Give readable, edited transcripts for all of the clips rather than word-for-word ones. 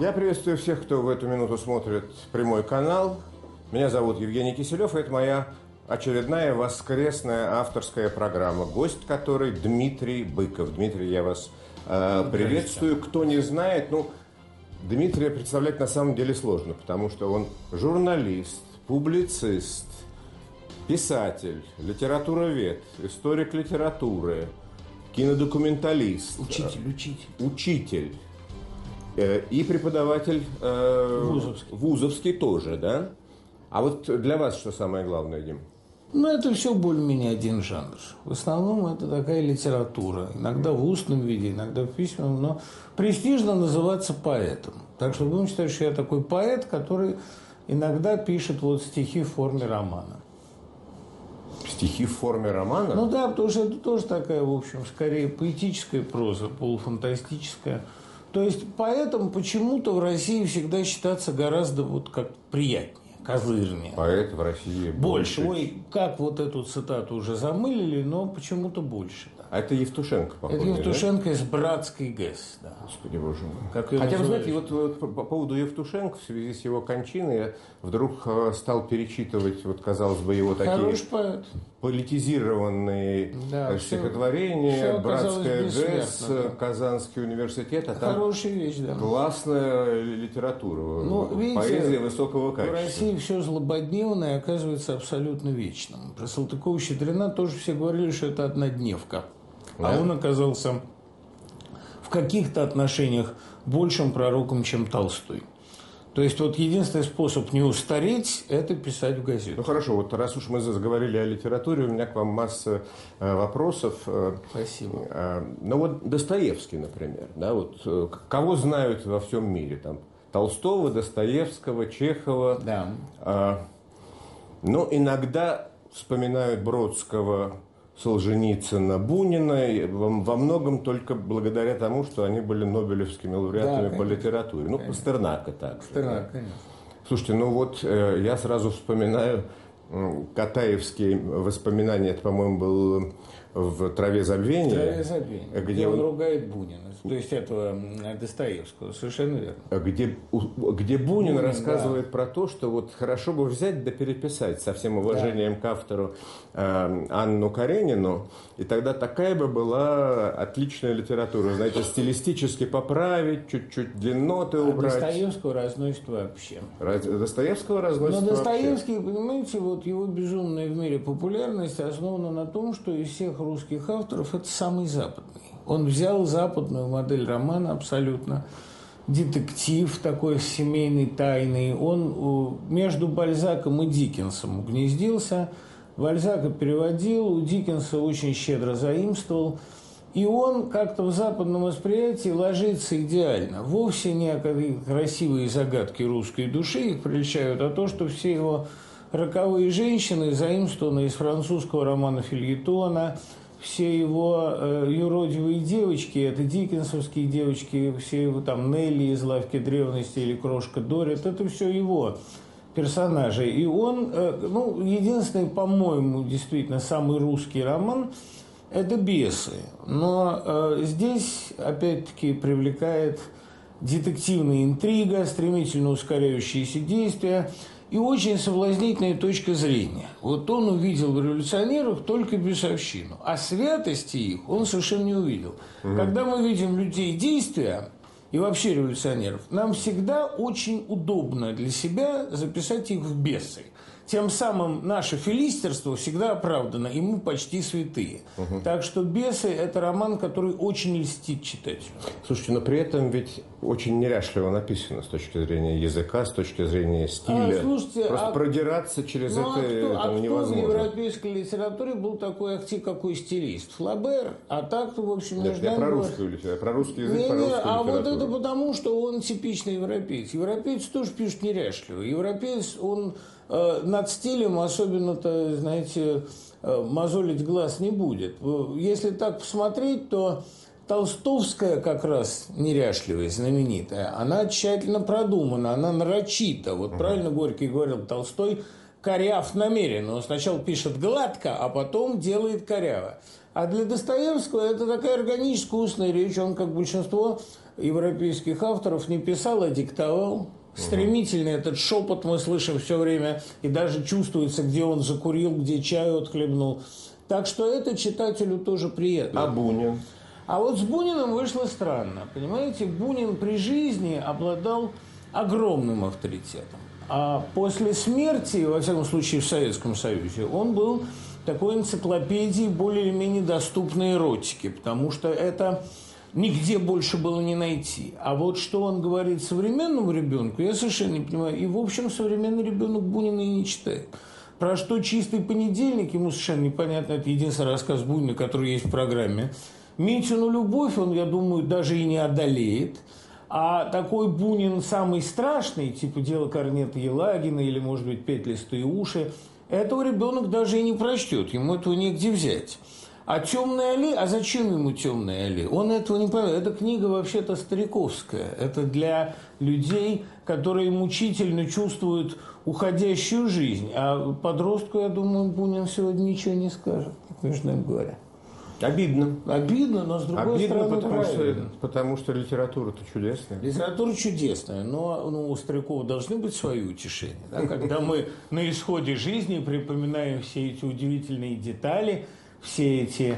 Я приветствую всех, кто в эту минуту смотрит прямой канал. Меня зовут Евгений Киселев, и это моя очередная воскресная авторская программа, гость которой Дмитрий Быков. Дмитрий, я вас приветствую. Кто не знает, Дмитрия представлять на самом деле сложно, потому что он журналист, публицист, писатель, литературовед, историк литературы, кинодокументалист. Учитель. И преподаватель вузовский тоже, да? А вот для вас что самое главное, Дим? Это все более-менее один жанр. В основном это такая литература. Иногда в устном виде, иногда в письменном, но престижно называться поэтом. Так что будем считать, что я такой поэт, который иногда пишет стихи в форме романа. Стихи в форме романа? Да, потому что это тоже такая, в общем, скорее поэтическая проза, полуфантастическая. То есть поэтом почему-то в России всегда считаться гораздо как приятнее, козырнее. Поэт в России больше. Ой, как эту цитату уже замылили, но почему-то больше. Да. А это Евтушенко, по-моему. Это Евтушенко, да? Из «Братской ГЭС». Да. Господи, боже мой. Хотя, вы знаете, по поводу Евтушенко, в связи с его кончиной, я вдруг стал перечитывать, казалось бы, его такие политизированные стихотворения, «Братская ГЭС», да. «Казанский университет». А там хорошая вещь, да. Классная литература, видите, поэзия высокого качества. В России все злободневное оказывается абсолютно вечным. Про Салтыкова-Щедрина тоже все говорили, что это однодневка. Да? А он оказался в каких-то отношениях большим пророком, чем Толстой. То есть единственный способ не устареть – это писать в газету. Хорошо, раз уж мы заговорили о литературе, у меня к вам масса вопросов. Спасибо. Достоевский, например, да, кого знают во всем мире? Там Толстого, Достоевского, Чехова. Да. Иногда вспоминают Бродского, Солженицына, Бунина, во многом только благодаря тому, что они были нобелевскими лауреатами по литературе. Пастернака также. Пастернак, конечно. Слушайте, я сразу вспоминаю катаевские воспоминания, это, по-моему, был в «Траве забвения». В «Траве забвения», где он ругает Бунина, то есть этого Достоевского, совершенно верно. Где Бунин рассказывает про то, что хорошо бы взять да переписать, со всем уважением к автору, Анну Каренину, и тогда такая бы была отличная литература, знаете, стилистически поправить, чуть-чуть длинноты убрать. Достоевского разносит вообще. Достоевского разносит вообще. Но Достоевский, понимаете, его безумная в мире популярность основана на том, что из всех русских авторов это самый западный. Он взял западную модель романа абсолютно, детектив такой семейный, тайный. Он между Бальзаком и Диккенсом угнездился. Бальзака переводил, у Диккенса очень щедро заимствовал. И он как-то в западном восприятии ложится идеально. Вовсе не красивые загадки русской души их прельщают, а то, что все его роковые женщины заимствованы из французского романа фельетона, все его юродивые девочки, это диккенсовские девочки, все его Нелли из «Лавки древности» или «Крошка Дорит», это все его персонажи. И он, единственный, по-моему, действительно самый русский роман – это «Бесы». Но здесь, опять-таки, привлекает детективная интрига, стремительно ускоряющиеся действия и очень соблазнительная точка зрения. Он увидел в революционерах только бесовщину, а святости их он совершенно не увидел. Когда мы видим людей действия и вообще революционеров, нам всегда очень удобно для себя записать их в бесы. Тем самым наше филистерство всегда оправдано, и мы почти святые. Так что «Бесы» – это роман, который очень льстит читателю. Слушайте, но при этом ведь очень неряшливо написано с точки зрения языка, с точки зрения стиля. Просто продираться через это невозможно. Кто в европейской литературе был такой какой стилист? Флабер. А так-то, в общем, между нами... Я про русскую литературу, про русский язык, про русскую литературу. Это потому, что он типичный европеец. Европеец тоже пишет неряшливо. Европеец, он над стилем особенно-то, знаете, мозолить глаз не будет. Если так посмотреть, то толстовская как раз неряшливая, знаменитая, она тщательно продумана, она нарочита. Правильно Горький говорил, Толстой коряв намеренно. Он сначала пишет гладко, а потом делает коряво. А для Достоевского это такая органическая устная речь. Он, как большинство европейских авторов, не писал, а диктовал. Стремительный этот шепот мы слышим все время, и даже чувствуется, где он закурил, где чаю отхлебнул. Так что это читателю тоже приятно. А Бунин? А вот с Буниным вышло странно. Понимаете, Бунин при жизни обладал огромным авторитетом. А после смерти, во всяком случае в Советском Союзе, он был такой энциклопедией более или менее доступной эротики, потому что это нигде больше было не найти. А вот что он говорит современному ребенку, я совершенно не понимаю. И, в общем, современный ребенок Бунина и не читает. Про что «Чистый понедельник» ему совершенно непонятно. Это единственный рассказ Бунина, который есть в программе. Митину любовь он, я думаю, даже и не одолеет. А такой Бунин самый страшный, типа «Дело Корнета Елагина» или, может быть, «Петлистые уши», этого ребенок даже и не прочтет. Ему этого негде взять. А «Темная аллея», а зачем ему «Темная аллея»? Он этого не понимает. Эта книга вообще-то стариковская. Это для людей, которые мучительно чувствуют уходящую жизнь. А подростку, я думаю, Бунин сегодня ничего не скажет, между нами говоря. Обидно. Обидно, но с другой стороны правильно. Потому что литература-то чудесная. Литература чудесная, но у стариков должны быть свои утешения. Да? Когда мы на исходе жизни припоминаем все эти удивительные детали, все эти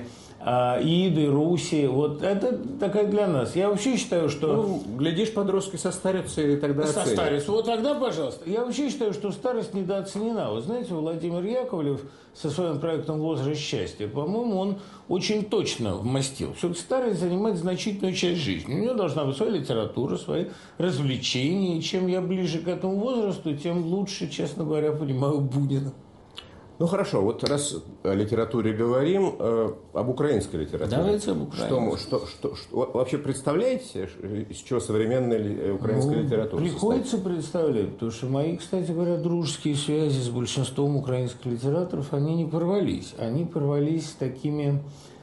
Иды, Руси, вот это такая для нас. Я вообще считаю, что... Ну, глядишь, подростки состарятся и тогда оценят. Состарятся. Вот тогда, пожалуйста. Я вообще считаю, что старость недооценена. Вы знаете, Владимир Яковлев со своим проектом «Возраст счастья», по-моему, он очень точно вмостил. Все-таки старость занимает значительную часть жизни. У него должна быть своя литература, свои развлечения. И чем я ближе к этому возрасту, тем лучше, честно говоря, понимаю Бунина. Ну хорошо, вот раз о литературе говорим, об украинской литературе. Давайте об украинской. Что вообще представляете, из чего современная украинская литература приходится состоит? представлять, потому что мои, кстати говоря, дружеские связи с большинством украинских литераторов, они не порвались. Они порвались с такими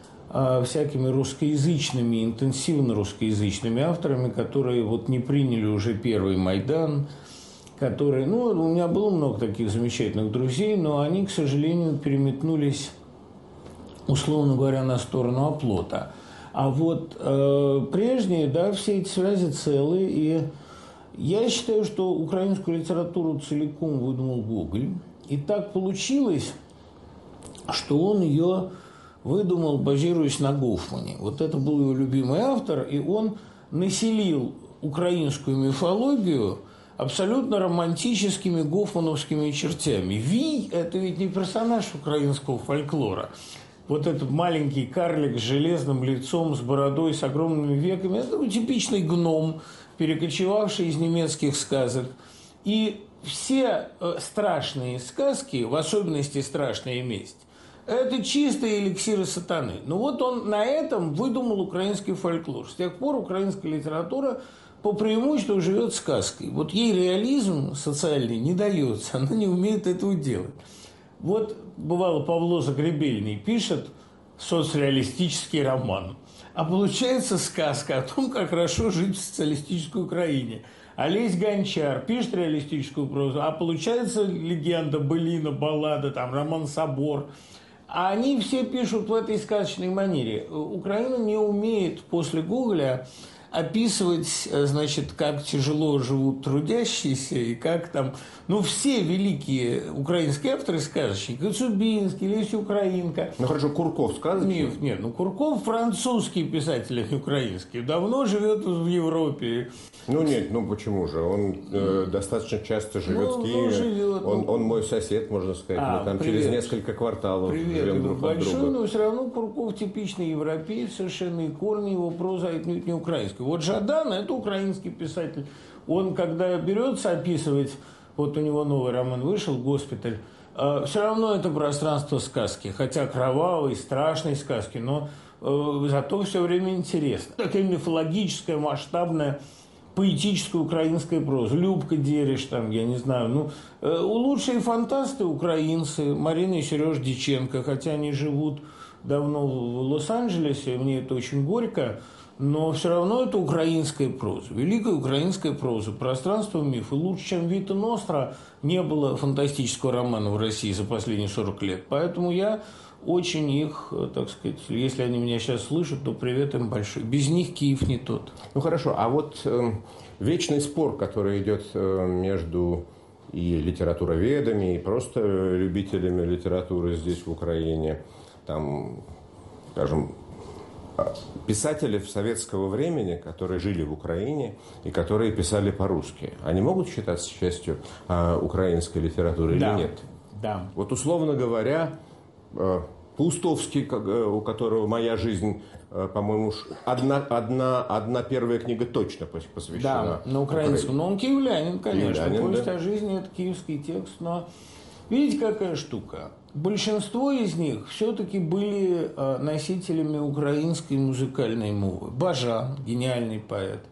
всякими русскоязычными, интенсивно русскоязычными авторами, которые вот не приняли уже первый Майдан, которые, у меня было много таких замечательных друзей, но они, к сожалению, переметнулись, условно говоря, на сторону оплота. А вот прежние, да, все эти связи целы, и я считаю, что украинскую литературу целиком выдумал Гоголь, и так получилось, что он ее выдумал, базируясь на Гофмане. Вот это был его любимый автор, и он населил украинскую мифологию абсолютно романтическими гофмановскими чертями. Вий – это ведь не персонаж украинского фольклора. Вот этот маленький карлик с железным лицом, с бородой, с огромными веками – это типичный гном, перекочевавший из немецких сказок. И все страшные сказки, в особенности «Страшная месть», это чистые эликсиры сатаны. Ну вот он на этом выдумал украинский фольклор. С тех пор украинская литература по преимуществу живет сказкой. Вот ей реализм социальный не дается, она не умеет этого делать. Вот, бывало, Павло Загребельный пишет соцреалистический роман, а получается сказка о том, как хорошо жить в социалистической Украине. Олесь Гончар пишет реалистическую прозу, а получается легенда, былина, баллада, там, роман «Собор». А они все пишут в этой сказочной манере. Украина не умеет после Гоголя описывать, значит, как тяжело живут трудящиеся и как там... все великие украинские авторы-сказочники, Коцюбинский, Леся Украинка. Ну, хорошо, Курков сказочник? Нет, Курков французский писатель, а не украинский. Давно живет в Европе. Почему же? Он достаточно часто живет в Киеве. Живет. Он мой сосед, можно сказать. Мы там привет. через несколько кварталов живем друг от друга. Но все равно Курков типичный европеец, совершенно, и корни его проза отнюдь не украинская. Вот Жадан – это украинский писатель. Он, когда берется описывать, вот у него новый роман вышел «Госпиталь», все равно это пространство сказки, хотя кровавой, страшной сказки, но зато все время интересно. Такая мифологическая, масштабная, поэтическая украинская проза. Любка Дереш, там, я не знаю. Лучшие фантасты украинцы, Марина и Сереж Диченко, хотя они живут давно в Лос-Анджелесе, мне это очень горько, но все равно это украинская проза, великая украинская проза, пространство мифа. Лучше, чем Вита Ностра, не было фантастического романа в России за последние 40 лет. Поэтому я очень их, так сказать, если они меня сейчас слышат, то привет им большой. Без них Киев не тот. Ну хорошо, а вот вечный спор, который идет между и литературоведами, и просто любителями литературы здесь, в Украине, там, скажем, писатели советского времени, которые жили в Украине и которые писали по-русски, они могут считаться частью украинской литературы или нет? Да. Вот условно говоря, Паустовский, у которого «Моя жизнь», по-моему, одна первая книга точно посвящена. Да, на украинском. Но он киевлянин, конечно. Повесть да. о жизни – это киевский текст. Но видите, какая штука? Большинство из них все-таки были носителями украинской музыкальной мовы. Бажан, гениальный поэт.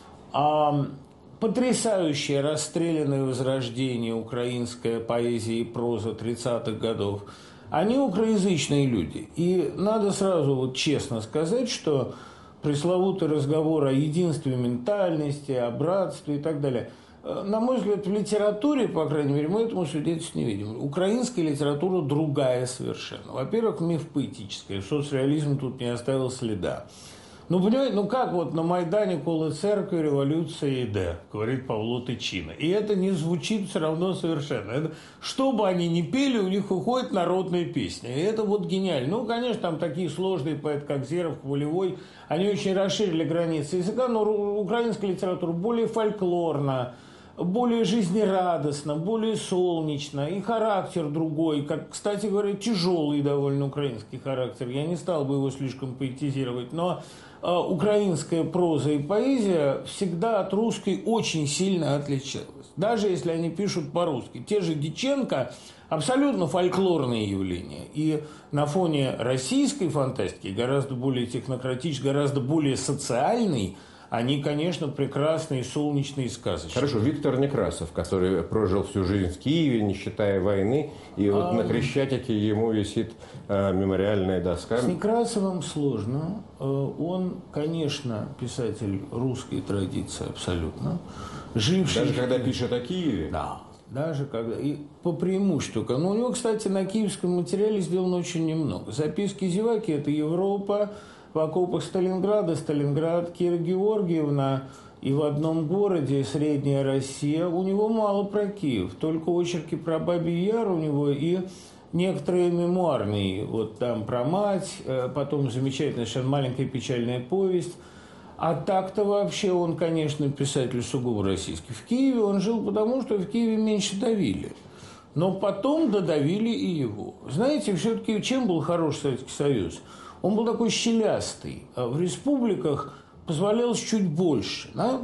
Потрясающее расстрелянное возрождение украинская поэзия и проза 30-х годов. Они украиноязычные люди. И надо сразу вот честно сказать, что пресловутый разговор о единстве ментальности, о братстве и так далее, на мой взгляд, в литературе, по крайней мере, мы этому свидетельства не видим. Украинская литература другая совершенно. Во-первых, миф поэтический. Соцреализм тут не оставил следа. Ну, понимаете, ну как вот на Майдане колы церкви, революция иде, говорит Павло Тычина. И это не звучит все равно совершенно. Это, что бы они ни пели, у них уходит народная песня. И это вот гениально. Ну, конечно, там такие сложные поэты, как Зеров, Волевой, они очень расширили границы языка, но украинская литература более фольклорна, более жизнерадостно, более солнечно, и характер другой, как, кстати говоря, тяжелый довольно украинский характер. Я не стал бы его слишком поэтизировать, но украинская проза и поэзия всегда от русской очень сильно отличалась. Даже если они пишут по-русски. Те же Диченко – абсолютно фольклорные явления. И на фоне российской фантастики, гораздо более технократической, гораздо более социальной, они, конечно, прекрасные, солнечные, сказочные. Хорошо, Виктор Некрасов, который прожил всю жизнь в Киеве, не считая войны, и вот на Крещатике ему висит мемориальная доска. С Некрасовым сложно. Он, конечно, писатель русской традиции абсолютно. Живший... Даже когда пишет о Киеве? Да. Даже когда... И по преимуществу. Но у него, кстати, на киевском материале сделано очень немного. Записки зеваки – это Европа. В окопах Сталинграда, Сталинград, Кира Георгиевна, и в одном городе Средняя Россия. У него мало про Киев, только очерки про Бабий Яр у него и некоторые мемуарные. Вот там про мать, потом замечательная совершенно маленькая печальная повесть. А так-то вообще он, конечно, писатель сугубо российский. В Киеве он жил потому, что в Киеве меньше давили. Но потом додавили и его. Знаете, все-таки чем был хорош Советский Союз? Он был такой щелястый. А в республиках позволялось чуть больше. Да?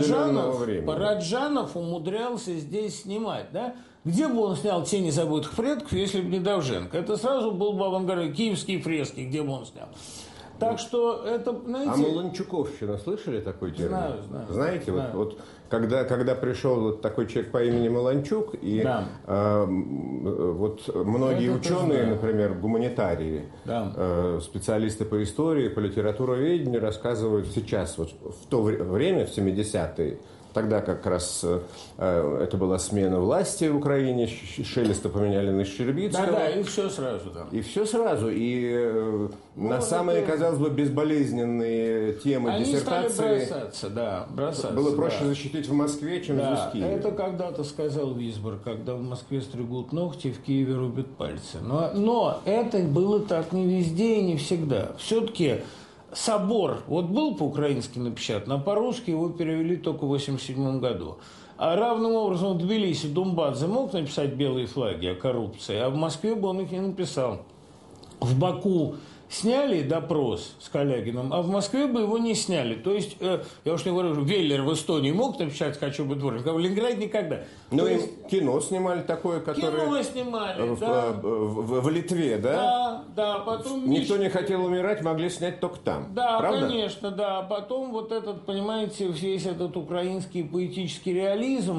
Параджанов умудрялся здесь снимать. Да? Где бы он снял «Тени забытых предков», если бы не Довженко? Это сразу был бы авангард. Киевские фрески, где бы он снял. Так что это, знаете... А Маланчуковщина, слышали такой термин? Знаю. Знаете, знаю. Вот когда пришел вот такой человек по имени Маланчук, и да. Вот многие ученые, например, гуманитарии, да. Специалисты по истории, по литературоведению рассказывают сейчас, вот в то время, в 70-е, тогда как раз это была смена власти в Украине, Шелеста поменяли на Щербицкого. Да, и все сразу. Да. И все сразу. И на самые, казалось бы, безболезненные темы они диссертации... Они стали бросаться. Было проще защитить в Москве, чем здесь в Киеве. Это когда-то сказал Висбор, когда в Москве стригут ногти, в Киеве рубят пальцы. Но это было так не везде и не всегда. Все-таки... Собор, вот был по-украински напечатан, а по-русски его перевели только в 1987 году. А равным образом в Тбилиси Думбадзе мог написать белые флаги о коррупции, а в Москве бы он их не написал. В Баку сняли допрос с Калягином, а в Москве бы его не сняли. То есть, я уж не говорю, Веллер в Эстонии мог написать «Хочу быть дворником», а в Ленинграде никогда. Ну, и кино снимали такое, которое... Кино снимали, да. В Литве, да? Да, потом... Никто не хотел умирать, могли снять только там. Да, правда? Конечно, да. Потом вот этот, понимаете, весь этот украинский поэтический реализм,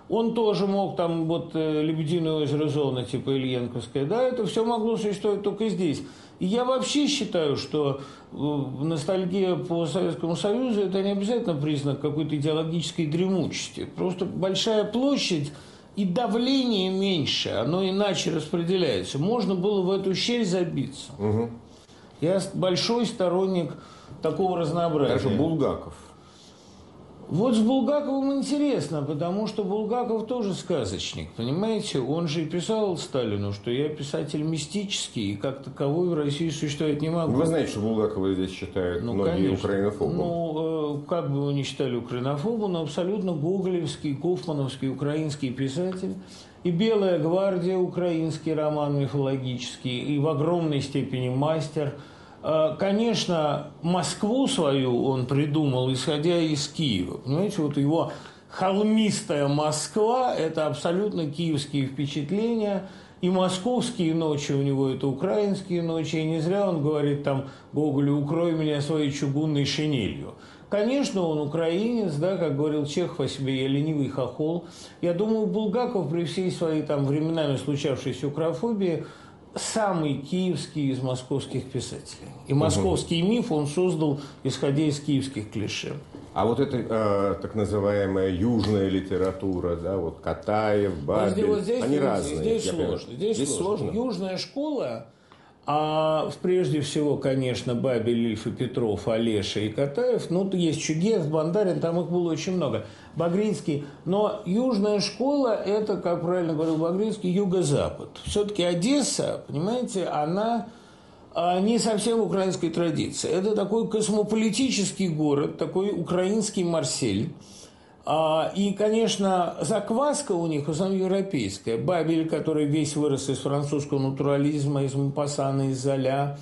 Он тоже мог там вот «Лебединое озеро» зона типа Ильенковская, да, это все могло существовать только здесь. И я вообще считаю, что ностальгия по Советскому Союзу – это не обязательно признак какой-то идеологической дремучести. Просто большая площадь и давление меньше, оно иначе распределяется. Можно было в эту щель забиться. Угу. Я большой сторонник такого разнообразия. Даже Булгаков. Вот с Булгаковым интересно, потому что Булгаков тоже сказочник, понимаете? Он же и писал Сталину, что я писатель мистический, и как таковой в России существовать не могу. Вы знаете, что Булгакова здесь считают многие украинофобом? Как бы его ни считали украинофобом, но абсолютно гоголевский, гофмановский украинский писатель. И «Белая гвардия» украинский роман мифологический, и в огромной степени мастер. Конечно, Москву свою он придумал, исходя из Киева. Понимаете, вот его холмистая Москва – это абсолютно киевские впечатления. И московские ночи у него – это украинские ночи. И не зря он говорит там Гоголю: «Укрой меня своей чугунной шинелью». Конечно, он украинец, да, как говорил Чехов о себе, я ленивый хохол. Я думаю, Булгаков при всей своей там временами случавшейся укрофобии – самый киевский из московских писателей. И московский миф он создал, исходя из киевских клише. А вот эта так называемая южная литература, да, вот Катаев, Бабель, вот здесь, они разные. Здесь сложно. Южная школа, прежде всего, конечно, Бабель, Ильф и Петров, Олеша и Катаев, есть Чугев, Бандарин, там их было очень много, Багрицкий. Но южная школа – это, как правильно говорил Багрицкий, юго-запад. Все-таки Одесса, понимаете, она не совсем украинской традиции. Это такой космополитический город, такой украинский Марсель. И, конечно, закваска у них в основном европейская. Бабель, который весь вырос из французского натурализма, из Мопассана, из Золя.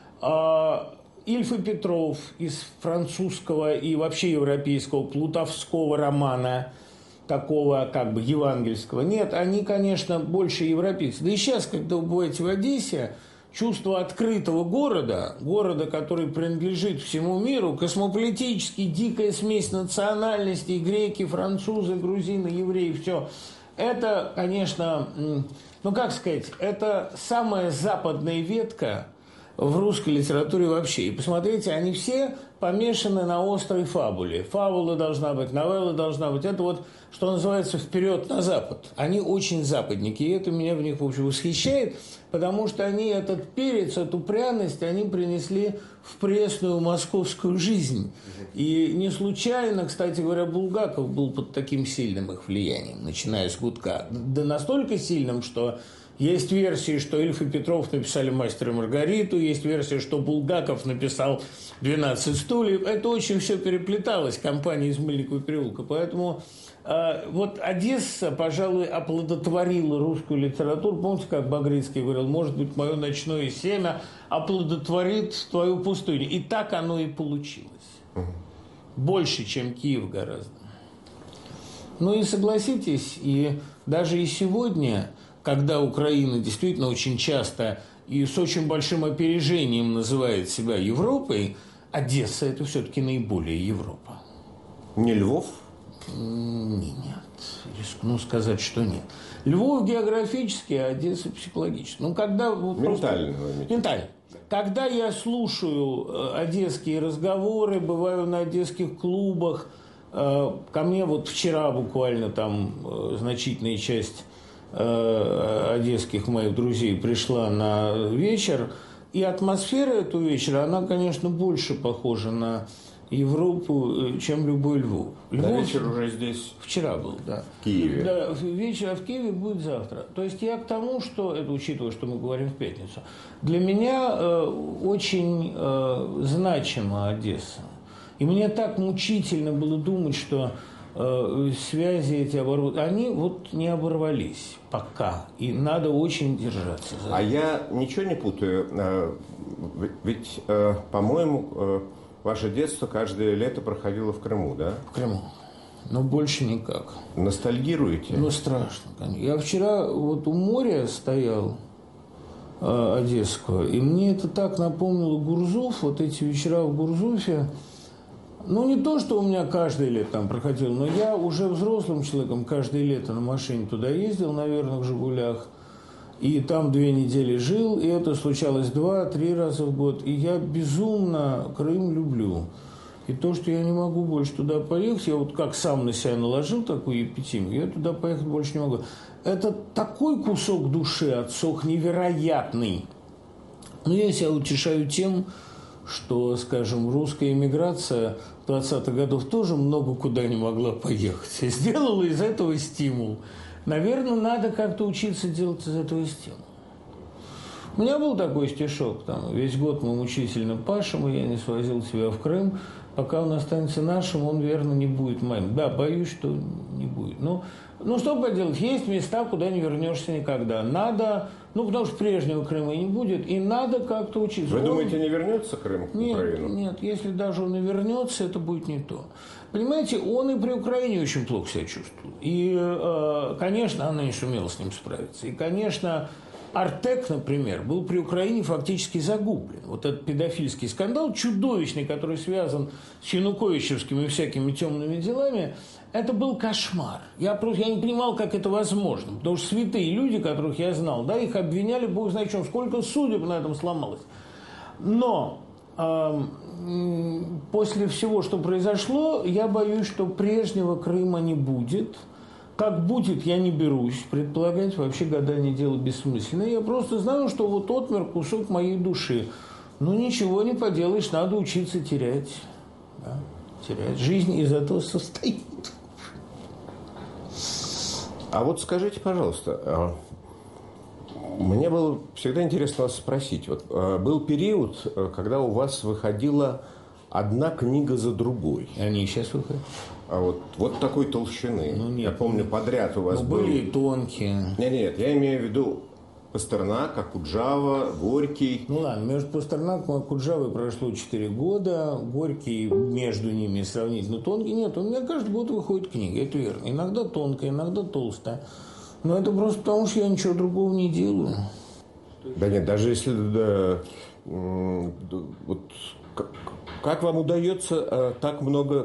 Ильф и Петров из французского и вообще европейского плутовского романа, такого как бы евангельского. Нет, они, конечно, больше европейцы. Да и сейчас, когда вы бываете в Одессе, чувство открытого города, который принадлежит всему миру, космополитический, дикая смесь национальностей, греки, французы, грузины, евреи, все. Это, конечно, это самая западная ветка в русской литературе вообще. И посмотрите, они все помешаны на острой фабуле. Фабула должна быть, новелла должна быть. Это вот, что называется, вперед на запад. Они очень западники, и это меня в них, в общем, восхищает, потому что они этот перец, эту пряность, они принесли в пресную московскую жизнь. И не случайно, кстати говоря, Булгаков был под таким сильным их влиянием, начиная с Гудка. Да настолько сильным, что есть версии, что Ильф и Петров написали «Мастера и Маргариту», есть версия, что Булгаков написал «12 стульев». Это очень все переплеталось, компания из Мыльникова переулка. Поэтому вот Одесса, пожалуй, оплодотворила русскую литературу. Помните, как Багрицкий говорил: может быть, мое ночное семя оплодотворит твою пустыню. И так оно и получилось. Больше, чем Киев гораздо. И согласитесь, и даже и сегодня, когда Украина действительно очень часто и с очень большим опережением называет себя Европой, Одесса – это все-таки наиболее Европа. Не Львов? Нет. Рискну сказать, что нет. Львов географически, а Одесса психологически. Ментально. Когда я слушаю одесские разговоры, бываю на одесских клубах, ко мне вот вчера буквально там значительная часть одесских моих друзей пришла на вечер, и атмосфера этого вечера, она, конечно, больше похожа на Европу, чем любой Львов. Вечер уже здесь? Вчера был, да. В Киеве? Да, вечер в Киеве будет завтра. То есть я к тому, что, это учитывая, что мы говорим в пятницу, для меня очень значима Одесса. И мне так мучительно было думать, что связи эти они вот не оборвались пока. И надо очень держаться за это. А я ничего не путаю. Ведь, по-моему, ваше детство каждое лето проходило в Крыму, да? В Крыму. Но больше никак. Ностальгируете? Страшно, конечно. Я вчера вот у моря стоял одесского, и мне это так напомнило Гурзуф, вот эти вечера в Гурзуфе. Ну, не то, что у меня каждое лето там проходил, но я уже взрослым человеком каждое лето на машине туда ездил, на верных «Жигулях». И там 2 недели жил, и это случалось 2-3 раза в год. И я безумно Крым люблю. И то, что я не могу больше туда поехать, я вот как сам на себя наложил такую эпитимию, я туда поехать больше не могу. Это такой кусок души, отсох невероятный. Но я себя утешаю тем, что, скажем, русская эмиграция в 20-х годах тоже много куда не могла поехать. И сделала из этого стимул. Наверное, надо как-то учиться делать из этого стимул. У меня был такой стишок, там, весь год мы мучительно пашем, и я не свозил тебя в Крым. Пока он останется нашим, он, верно, не будет моим. Да, боюсь, что не будет. Ну, что поделать, есть места, куда не вернешься никогда. Надо, потому что прежнего Крыма и не будет, и надо как-то учиться. Вы думаете, не вернется Крым в Украину? Нет, если даже он и вернется, это будет не то. Понимаете, он и при Украине очень плохо себя чувствовал. И, конечно, она не сумела с ним справиться. И, конечно, Артек, например, был при Украине фактически загублен. Вот этот педофильский скандал, чудовищный, который связан с януковичевскими всякими темными делами, это был кошмар. Я не понимал, как это возможно. Потому что святые люди, которых я знал, да, их обвиняли, бог знает чем, сколько судеб на этом сломалось. Но после всего, что произошло, я боюсь, что прежнего Крыма не будет. Как будет, я не берусь предполагать, вообще гадание дело бессмысленное. Я просто знаю, что вот отмер кусок моей души. Ну, ничего не поделаешь, надо учиться терять. Да, терять. Жизнь из этого состоит. А вот скажите, пожалуйста, мне было всегда интересно вас спросить. Вот, был период, когда у вас выходила одна книга за другой. Они и сейчас выходят. А вот такой толщины. Ну, нет, я помню, подряд у вас были и тонкие. Нет, я имею в виду Пастернак, Окуджава, Горький. Ну ладно, между Пастернаком и Окуджавой прошло 4 года. Горький между ними сравнительно тонкий. Нет, у меня каждый год выходит книга, это верно. Иногда тонкая, иногда толстая. Но это просто потому, что я ничего другого не делаю. Да нет, даже если... вот как вам удается так много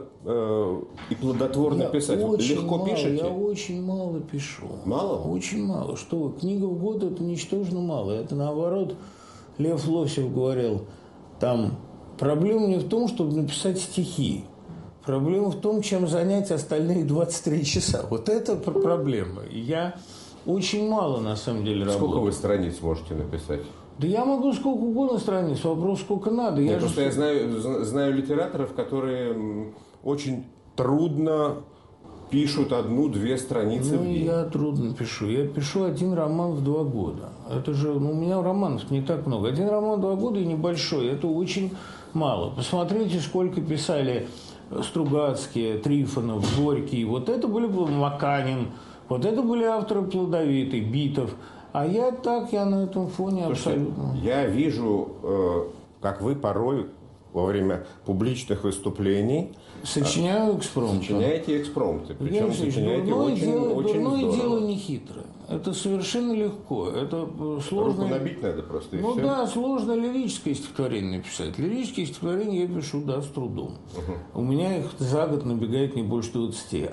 и плодотворно писать? Легко мало, пишете? Я очень мало пишу. Мало? Очень мало. Что вы, книга в год – это ничтожно мало. Это наоборот, Лев Лосев говорил, там проблема не в том, чтобы написать стихи. Проблема в том, чем занять остальные 23 часа. Вот это проблема. И я очень мало, на самом деле, работаю. Сколько вы страниц можете написать? Да я могу сколько угодно страниц, вопрос сколько надо. Я знаю литераторов, которые очень трудно пишут 1-2 страницы в день. Я трудно пишу. Я пишу 1 роман в 2 года. Это же, у меня романов не так много. 1 роман в 2 года и небольшой. Это очень мало. Посмотрите, сколько писали Стругацкие, Трифонов, Горький. Вот это были Маканин. Вот это были авторы плодовитые, Битов. А я на этом фоне абсолютно... Я вижу, как вы порой во время публичных выступлений... Сочиняю экспромты. Сочиняете экспромты. Причем сочиняете очень дурное дело не хитрое. Это совершенно легко. Это сложно... Руку набить надо просто, и все. Да, сложно лирическое стихотворение написать. Лирические стихотворения я пишу, с трудом. У меня их за год набегает не больше 20. И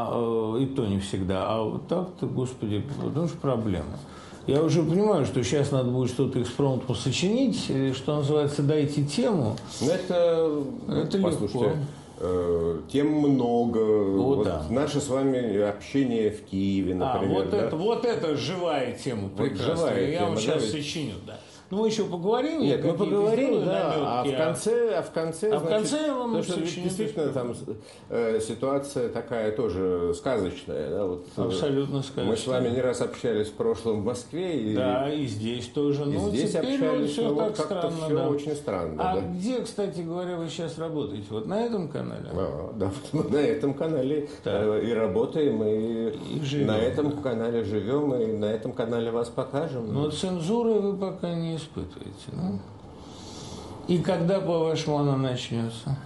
то не всегда. А вот так-то, господи, потому что проблема. Я уже понимаю, что сейчас надо будет что-то экспромтом сочинить, что называется, дайте тему. Это легко. Тем много. Наше с вами общение в Киеве, например. Это живая тема прекрасная. Я вам сейчас сочиню, да. Ну, мы еще поговорим. Нет, мы поговорим, да. А в конце я вам сочиню. Действительно, там ситуация такая тоже сказочная. Да? Вот, абсолютно сказочная. Мы с вами не раз общались в прошлом в Москве. Да, и здесь тоже. И здесь общались, все так странно. Все очень странно. А где, кстати говоря, вы сейчас работаете? Вот на этом канале? Да, на этом канале и работаем, и живем. На этом канале живем, и на этом канале вас покажем. Но цензуры вы пока не испытываете, да? И когда, по-вашему, она начнется?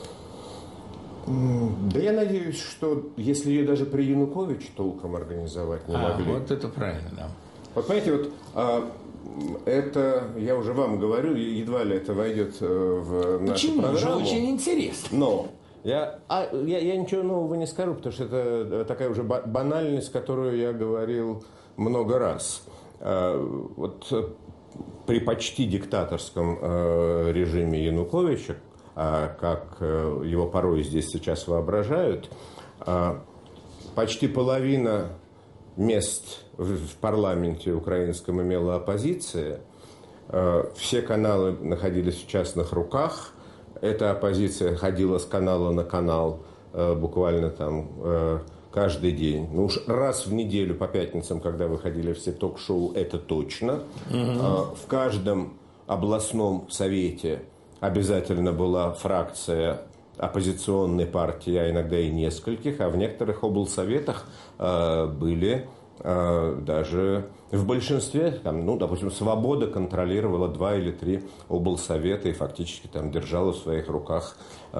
Да я надеюсь, что если ее даже при Януковиче толком организовать не могли. Вот это правильно, да. Вот понимаете, это, я уже вам говорю, едва ли это войдет в нашу программу. Почему? Очень интересно. Но Я ничего нового не скажу, потому что это такая уже банальность, которую я говорил много раз. Вот при почти диктаторском режиме Януковича, как его порой здесь сейчас воображают, почти половина мест в парламенте украинском имела оппозиция. Все каналы находились в частных руках. Эта оппозиция ходила с канала на канал буквально там каждый день. Ну уж раз в неделю по пятницам, когда выходили все ток-шоу, это точно. В каждом областном совете обязательно была фракция оппозиционной партии, а иногда и нескольких, а в некоторых облсоветах были даже в большинстве, там, ну, допустим, «Свобода» контролировала 2 или 3 облсовета и фактически там держала в своих руках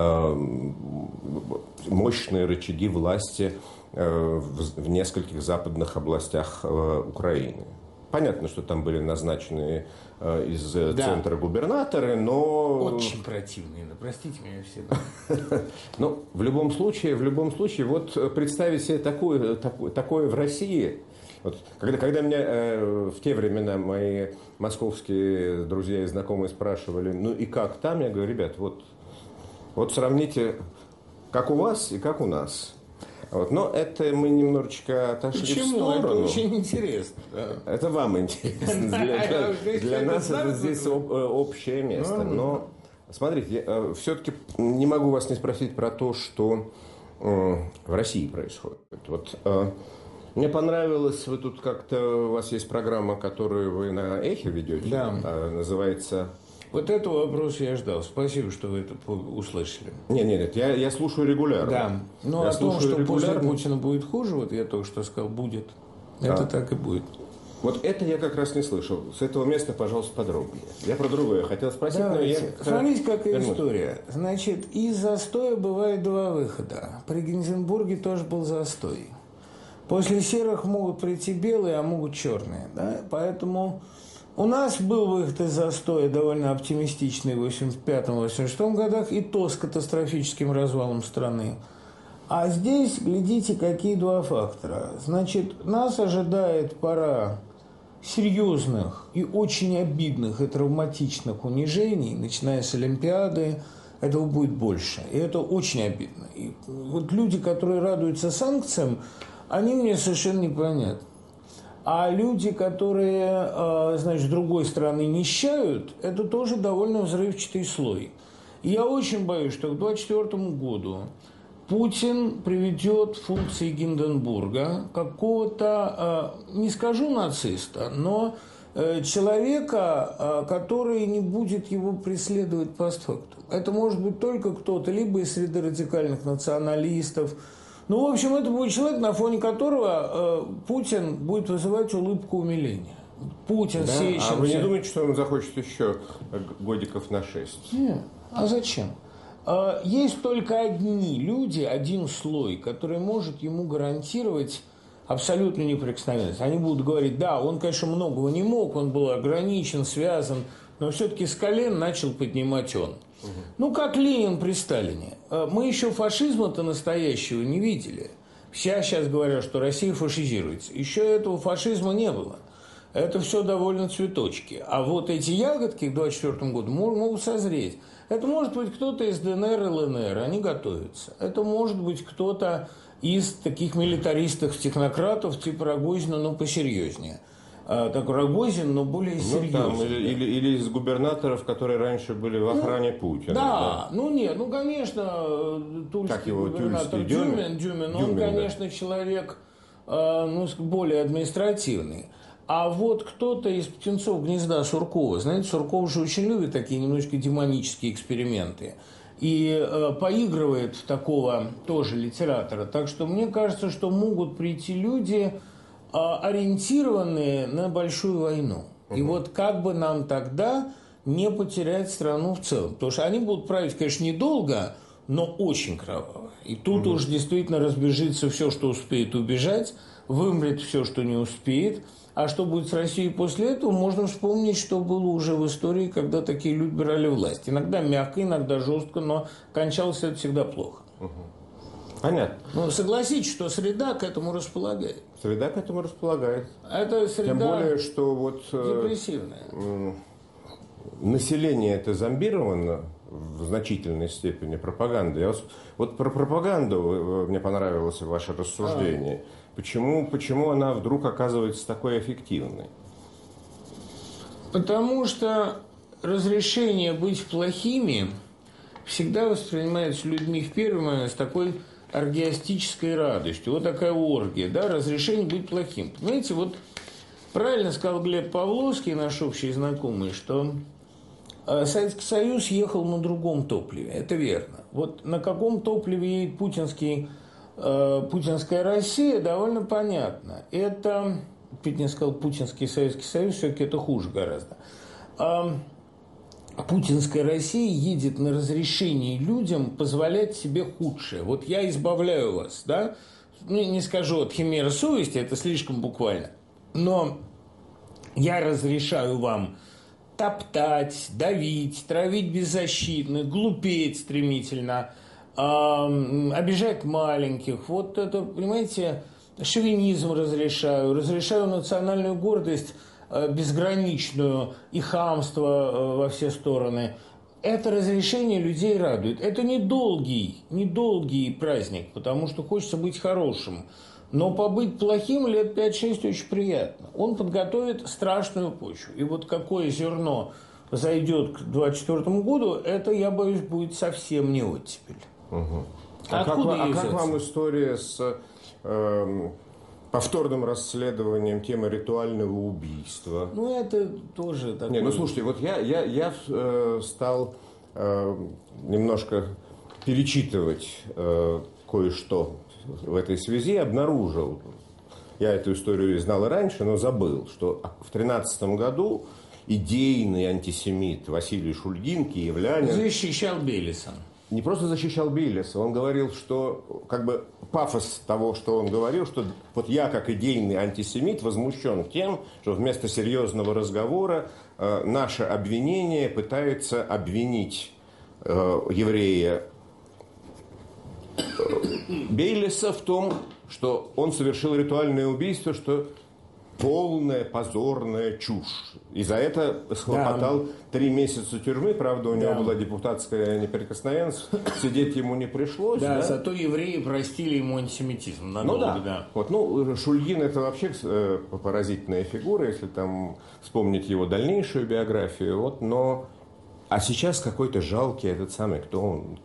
мощные рычаги власти в нескольких западных областях Украины. Понятно, что там были назначены из центра губернаторы, но... Очень противные, простите меня все. Ну, в любом случае, вот представить себе такое в России... Вот, когда меня в те времена мои московские друзья и знакомые спрашивали, ну и как там, я говорю, ребят, вот сравните, как у вас и как у нас. Вот. Но это мы немножечко отошли в сторону. Это очень интересно. Да. Это вам интересно. Для нас это здесь общее место. Но, смотрите, я все-таки не могу вас не спросить про то, что в России происходит. Вот, мне понравилось, вы тут как-то, у вас есть программа, которую вы на Эхе ведете, да. Называется... Вот этого вопроса я ждал. Спасибо, что вы это услышали. Нет, я слушаю регулярно. Да, но о том, что после Путина будет хуже, вот я только что сказал, будет. Да. Это так и будет. Вот это я как раз не слышал. С этого места, пожалуйста, подробнее. Я про другое хотел спросить, давайте. Но я... Смотрите, какая история. Значит, из застоя бывает 2 выхода. При Гинденбурге тоже был застой. После серых могут прийти белые, а могут черные. Да? Поэтому у нас был выход из застоя довольно оптимистичный в 1985-1986 годах, и то с катастрофическим развалом страны. А здесь, глядите, какие 2 фактора. Значит, нас ожидает пора серьезных и очень обидных и травматичных унижений, начиная с Олимпиады. Этого будет больше. И это очень обидно. И вот люди, которые радуются санкциям, они мне совершенно непонятны. А люди, которые, значит, с другой стороны нищают, это тоже довольно взрывчатый слой. И я очень боюсь, что к 2024 году Путин приведет функции Гинденбурга какого-то, не скажу нациста, но человека, который не будет его преследовать постфактум. Это может быть только кто-то, либо из среды радикальных националистов. Ну, в общем, это будет человек, на фоне которого Путин будет вызывать улыбку умиления. Путин, да? Сечин. А вы не думаете, что он захочет еще годиков на 6? Нет. А зачем? Есть только одни люди, один слой, который может ему гарантировать абсолютную неприкосновенность. Они будут говорить, да, он, конечно, многого не мог, он был ограничен, связан, но все-таки с колен начал поднимать он. Ну, как Ленин при Сталине. Мы еще фашизма-то настоящего не видели. Все сейчас говорят, что Россия фашизируется. Еще этого фашизма не было. Это все довольно цветочки. А вот эти ягодки к 2024 году могут созреть. Это может быть кто-то из ДНР и ЛНР, они готовятся. Это может быть кто-то из таких милитаристов-технократов типа Рогозина, но посерьезнее. Так Рогозин, но более серьезный. Или из губернаторов, которые раньше были в охране Путина. Да, ну нет, ну конечно, тульский губернатор Дюмин, он, конечно, человек более административный. А вот кто-то из птенцов гнезда Суркова, знаете, Сурков же очень любит такие немножечко демонические эксперименты. И поигрывает в такого тоже литератора. Так что мне кажется, что могут прийти люди, ориентированные на большую войну. И вот как бы нам тогда не потерять страну в целом. Потому что они будут править, конечно, недолго, но очень кроваво. И тут уж действительно разбежится все, что успеет убежать, вымрет все, что не успеет. А что будет с Россией после этого, можно вспомнить, что было уже в истории, когда такие люди брали власть. Иногда мягко, иногда жестко, но кончалось это всегда плохо. Понятно. Но согласитесь, что среда к этому располагает. Среда к этому располагает. Это среда Тем более, что вот депрессивная. Население это зомбировано в значительной степени пропагандой. Вот про пропаганду мне понравилось ваше рассуждение. Почему она вдруг оказывается такой эффективной? Потому что разрешение быть плохими всегда воспринимается людьми в первый момент с такой оргиастической радостью. Вот такая оргия, да, разрешение быть плохим. Понимаете, вот правильно сказал Глеб Павловский, наш общий знакомый, что Советский Союз ехал на другом топливе. Это верно. Вот на каком топливе едет путинская Россия, довольно понятно. Это, чуть не сказал путинский Советский Союз, все-таки это хуже гораздо. Путинская Россия едет на разрешение людям позволять себе худшее. Вот я избавляю вас, да? Ну, не скажу от химеры совести, это слишком буквально. Но я разрешаю вам топтать, давить, травить беззащитных, глупеть стремительно, обижать маленьких. Вот это, понимаете, шовинизм разрешаю национальную гордость безграничную и хамство во все стороны. Это разрешение людей радует. Это недолгий праздник, потому что хочется быть хорошим. Но побыть плохим лет 5-6 очень приятно. Он подготовит страшную почву. И вот какое зерно зайдет к 2024 году, это, я боюсь, будет совсем не оттепель. Угу. Как вам история с повторным расследованием темы ритуального убийства? Ну, это тоже такое... Не, ну, слушайте, вот я стал немножко перечитывать кое-что в этой связи, обнаружил, я эту историю знал и раньше, но забыл, что в 2013 году идейный антисемит Василий Шульгин, киевлянин... Защищал Белеса. Не просто защищал Белеса, он говорил, что как бы пафос того, что он говорил, что вот я как идейный антисемит возмущен тем, что вместо серьезного разговора наше обвинение пытается обвинить еврея Бейлеса в том, что он совершил ритуальное убийство, что полная позорная чушь. И за это схлопотал 3 месяца тюрьмы. Правда, у него была депутатская неприкосновенность. Сидеть ему не пришлось. Да, зато евреи простили ему антисемитизм. Надолго, да. Вот, ну, Шульгин – это вообще поразительная фигура, если там вспомнить его дальнейшую биографию. Вот, но... А сейчас какой-то жалкий этот самый, кто он...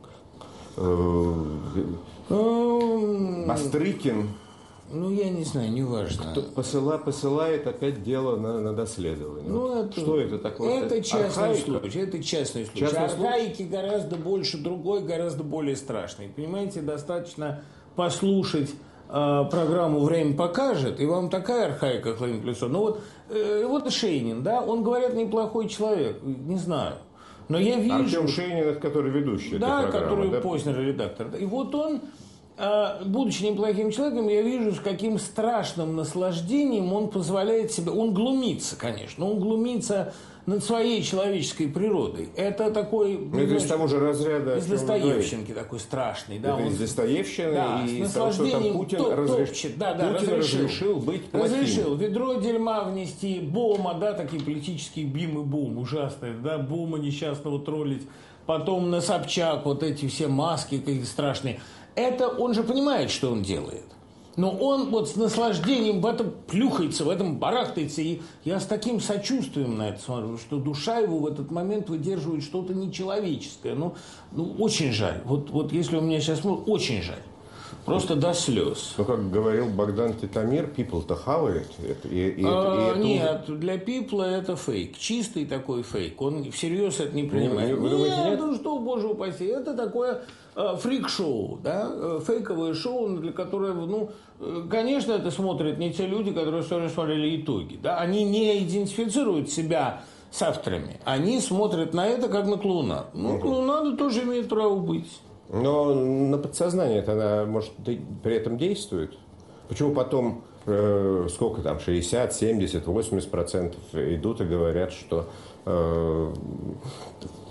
Бастрыкин. Ну, я не знаю, неважно. Посылает опять дело на доследование. Ну, это, что это такое? Это частный случай. Архаики гораздо больше, другой гораздо более страшный. Понимаете, достаточно послушать программу «Время покажет», и вам такая архаика хлынет в лицо. Ну, вот Шейнин, да, он, говорят, неплохой человек, не знаю. Но я вижу... Артем Шейнин, это который ведущий этой программы. Который Познер редактор. И вот он, будучи неплохим человеком, я вижу, с каким страшным наслаждением он позволяет себе... Он глумится, конечно, он глумится над своей человеческой природой. Это такой... Это из того же разряда... Из Достоевщинки такой страшный. Да, это из Достоевщины, да, и из того, что там Путин разрешил быть плохим. Разрешил ведро дерьма внести, Бома, да, такие политические Бим и Бум, ужасные, да, Бома несчастного троллить, потом на Собчак, вот эти все маски какие-то страшные. Это он же понимает, что он делает. Но он вот с наслаждением в этом плюхается, в этом барахтается. И я с таким сочувствием на это смотрю, что душа его в этот момент выдерживает что-то нечеловеческое. Ну очень жаль. Вот если у меня сейчас... Очень жаль. Просто до слез. Ну, как говорил Богдан Титамир, people-то хавает. Нет, для people это фейк. Чистый такой фейк. Он всерьез это не принимает. Нет, ну что, боже упаси. Это такое фрик-шоу, да? Фейковое шоу, для которого, конечно, это смотрят не те люди, которые смотрели итоги. Да? Они не идентифицируют себя с авторами. Они смотрят на это как на клоунаду. Клоунада тоже имеет право быть. Но на подсознание она, может, при этом действует. Почему потом, сколько там, 60, 70, 80% идут и говорят, что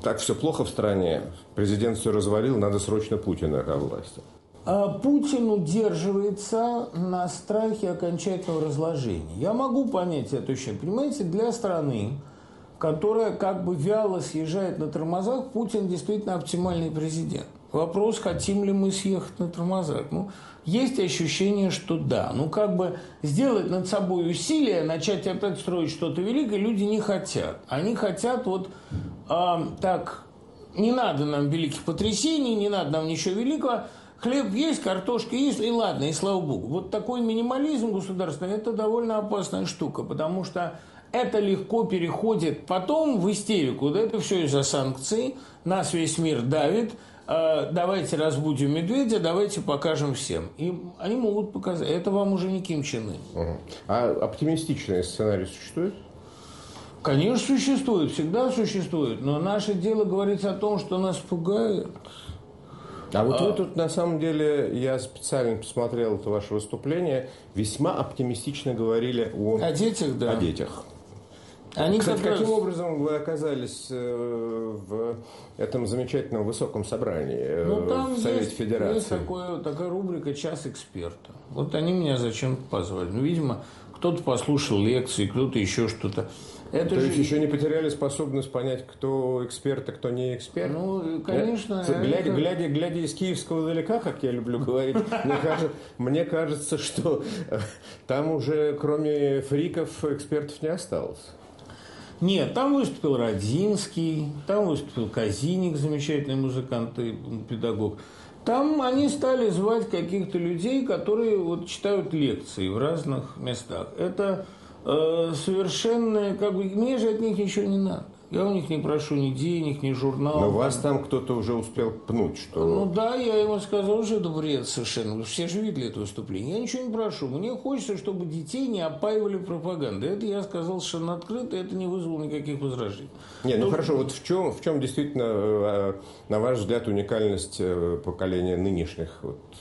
так все плохо в стране, президент все развалил, надо срочно Путина ко власти. Путин удерживается на страхе окончательного разложения. Я могу понять это еще. Понимаете, для страны, которая как бы вяло съезжает на тормозах, Путин действительно оптимальный президент. Вопрос, хотим ли мы съехать на тормозах. Есть ощущение, что да. Как бы сделать над собой усилия, начать опять строить что-то великое, люди не хотят. Они хотят так, не надо нам великих потрясений, не надо нам ничего великого. Хлеб есть, картошка есть, и ладно, и слава богу. Вот такой минимализм государственный – это довольно опасная штука, потому что это легко переходит потом в истерику. Да, это все из-за санкций, нас весь мир давит, давайте разбудим медведя, давайте покажем всем. И они могут показать. Это вам уже не Ким Чен Ын. А оптимистичный сценарий существует? Конечно, существует, всегда существует. Но наше дело говорить о том, что нас пугает. А вот вы тут, на самом деле, я специально посмотрел это ваше выступление, весьма оптимистично говорили о детях, да. О детях. Кстати, каким образом вы оказались в этом замечательном высоком собрании в Совете Федерации? Есть такая рубрика «Час эксперта». Вот они меня зачем-то позвали. Видимо, кто-то послушал лекции, кто-то еще что-то. То есть еще не потеряли способность понять, кто эксперт, а кто не эксперт? Конечно. Глядя из киевского далека, как я люблю говорить, мне кажется, что там уже кроме фриков экспертов не осталось. Нет, там выступил Родзинский, там выступил Казиник, замечательный музыкант и педагог. Там они стали звать каких-то людей, которые читают лекции в разных местах. Это совершенно, мне же от них ничего не надо. Я у них не прошу ни денег, ни журналов. Но вас там кто-то уже успел пнуть, что... Да, я ему сказал, что это бред совершенно. Все же видели это выступление. Я ничего не прошу. Мне хочется, чтобы детей не опаивали пропагандой. Это я сказал совершенно открыто, это не вызвало никаких возражений. Хорошо, вот в чем действительно, на ваш взгляд, уникальность поколения нынешних?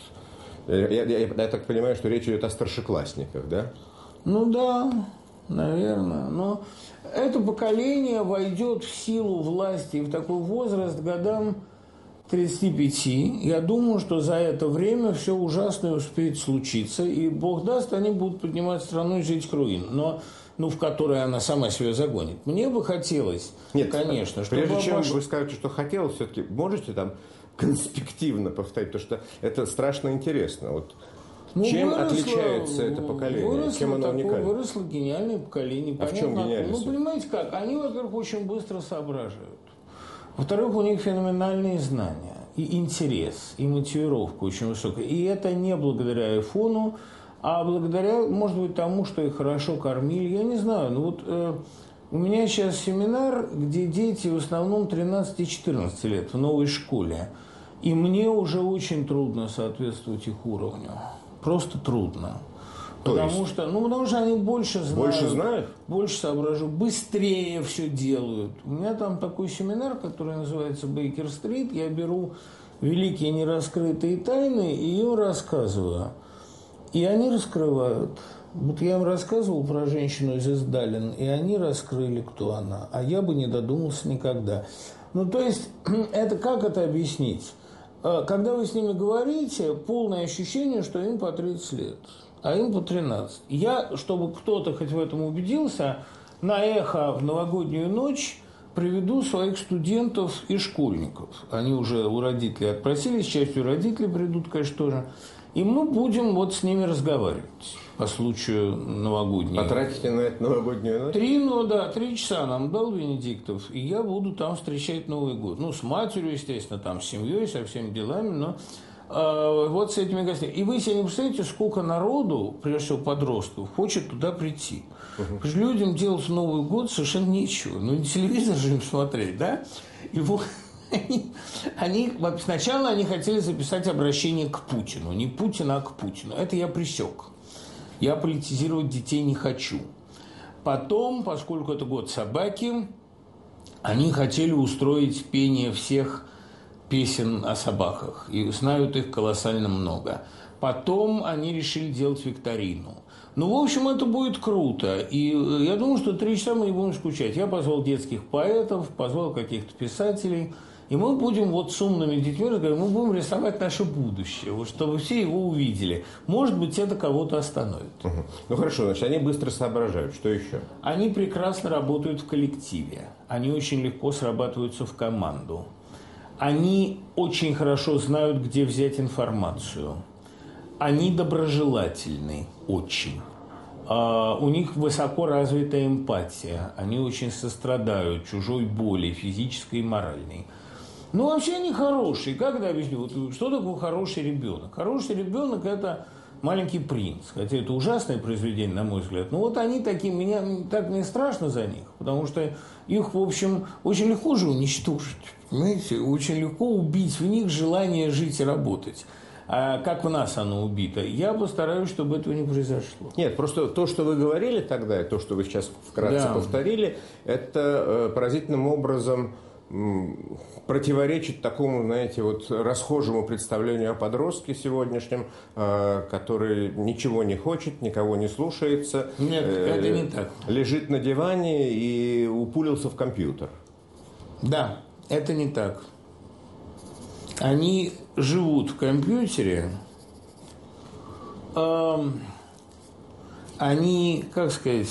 Я так понимаю, что речь идет о старшеклассниках, да? Да, наверное. Но это поколение войдет в силу власти в такой возраст годам 35. Я думаю, что за это время все ужасное успеет случиться. И Бог даст, они будут поднимать страну из этих руин. Но в которой она сама себя загонит. Мне бы хотелось, конечно, чтобы... Прежде чем вы скажете, что хотелось, все-таки можете там конспективно повторить, потому что это страшно интересно. Чем отличается это поколение? Чем оно уникально? Выросло гениальное поколение. А в чем гениальность? Понимаете как? Они, во-первых, очень быстро соображают. Во-вторых, у них феноменальные знания. И интерес, и мотивировка очень высокая. И это не благодаря айфону, а благодаря, может быть, тому, что их хорошо кормили. Я не знаю. У меня сейчас семинар, где дети в основном 13 и 14 лет в новой школе. И мне уже очень трудно соответствовать их уровню. Просто трудно. Потому что они больше знают. Больше знают? Больше соображают, быстрее все делают. У меня там такой семинар, который называется «Бейкер-стрит». Я беру великие нераскрытые тайны и им рассказываю. И они раскрывают. Я им рассказывал про женщину из Издалин, и они раскрыли, кто она. А я бы не додумался никогда. То есть, как это объяснить? Когда вы с ними говорите, полное ощущение, что им по 30 лет, а им по 13. Я, чтобы кто-то хоть в этом убедился, на эхо в новогоднюю ночь приведу своих студентов и школьников. Они уже у родителей отпросились, частью родителей придут, конечно, тоже. И мы будем с ними разговаривать по случаю новогодней. Потратите на это новогоднюю ночь? 3 часа нам дал Венедиктов, и я буду там встречать Новый год. С матерью, естественно, там, с семьей, со всеми делами, но с этими гостями. И вы себе не представляете, сколько народу, прежде всего подростков, хочет туда прийти. Потому что людям делать в Новый год совершенно нечего. Не телевизор же им смотреть, да? И сначала они хотели записать обращение к Путину. Не Путина, а к Путину. Это я пресек. Я политизировать детей не хочу. Потом, поскольку это год собаки, они хотели устроить пение всех песен о собаках, и знают их колоссально много. Потом они решили делать викторину. Ну, в общем, это будет круто. И я думаю, что 3 часа мы не будем скучать. Я позвал детских поэтов, позвал каких-то писателей. И мы будем вот с умными детьми разговаривать, мы будем рисовать наше будущее, вот, чтобы все его увидели. Может быть, это кого-то остановит. Угу. Ну, хорошо, значит, они быстро соображают. Что еще? Они прекрасно работают в коллективе. Они очень легко срабатываются в команду. Они очень хорошо знают, где взять информацию. Они доброжелательны очень. У них высоко развитая эмпатия. Они очень сострадают чужой боли, физической и моральной. Ну, вообще они хорошие. Как это объясню? Вот, что такое хороший ребенок? Хороший ребенок – это «Маленький принц». Хотя это ужасное произведение, на мой взгляд. Но вот они такие, мне страшно за них. Потому что их, в общем, очень легко же уничтожить. Понимаете? Очень легко убить в них желание жить и работать. А как в нас оно убито? Я постараюсь, чтобы этого не произошло. Нет, просто то, что вы говорили тогда, и то, что вы сейчас вкратце повторили, это поразительным образом противоречит такому, знаете, вот расхожему представлению о подростке сегодняшнем, который ничего не хочет, никого не слушается. Нет, это не так. Лежит на диване и упулился в компьютер. Да, это не так. Они живут в компьютере, они, как сказать,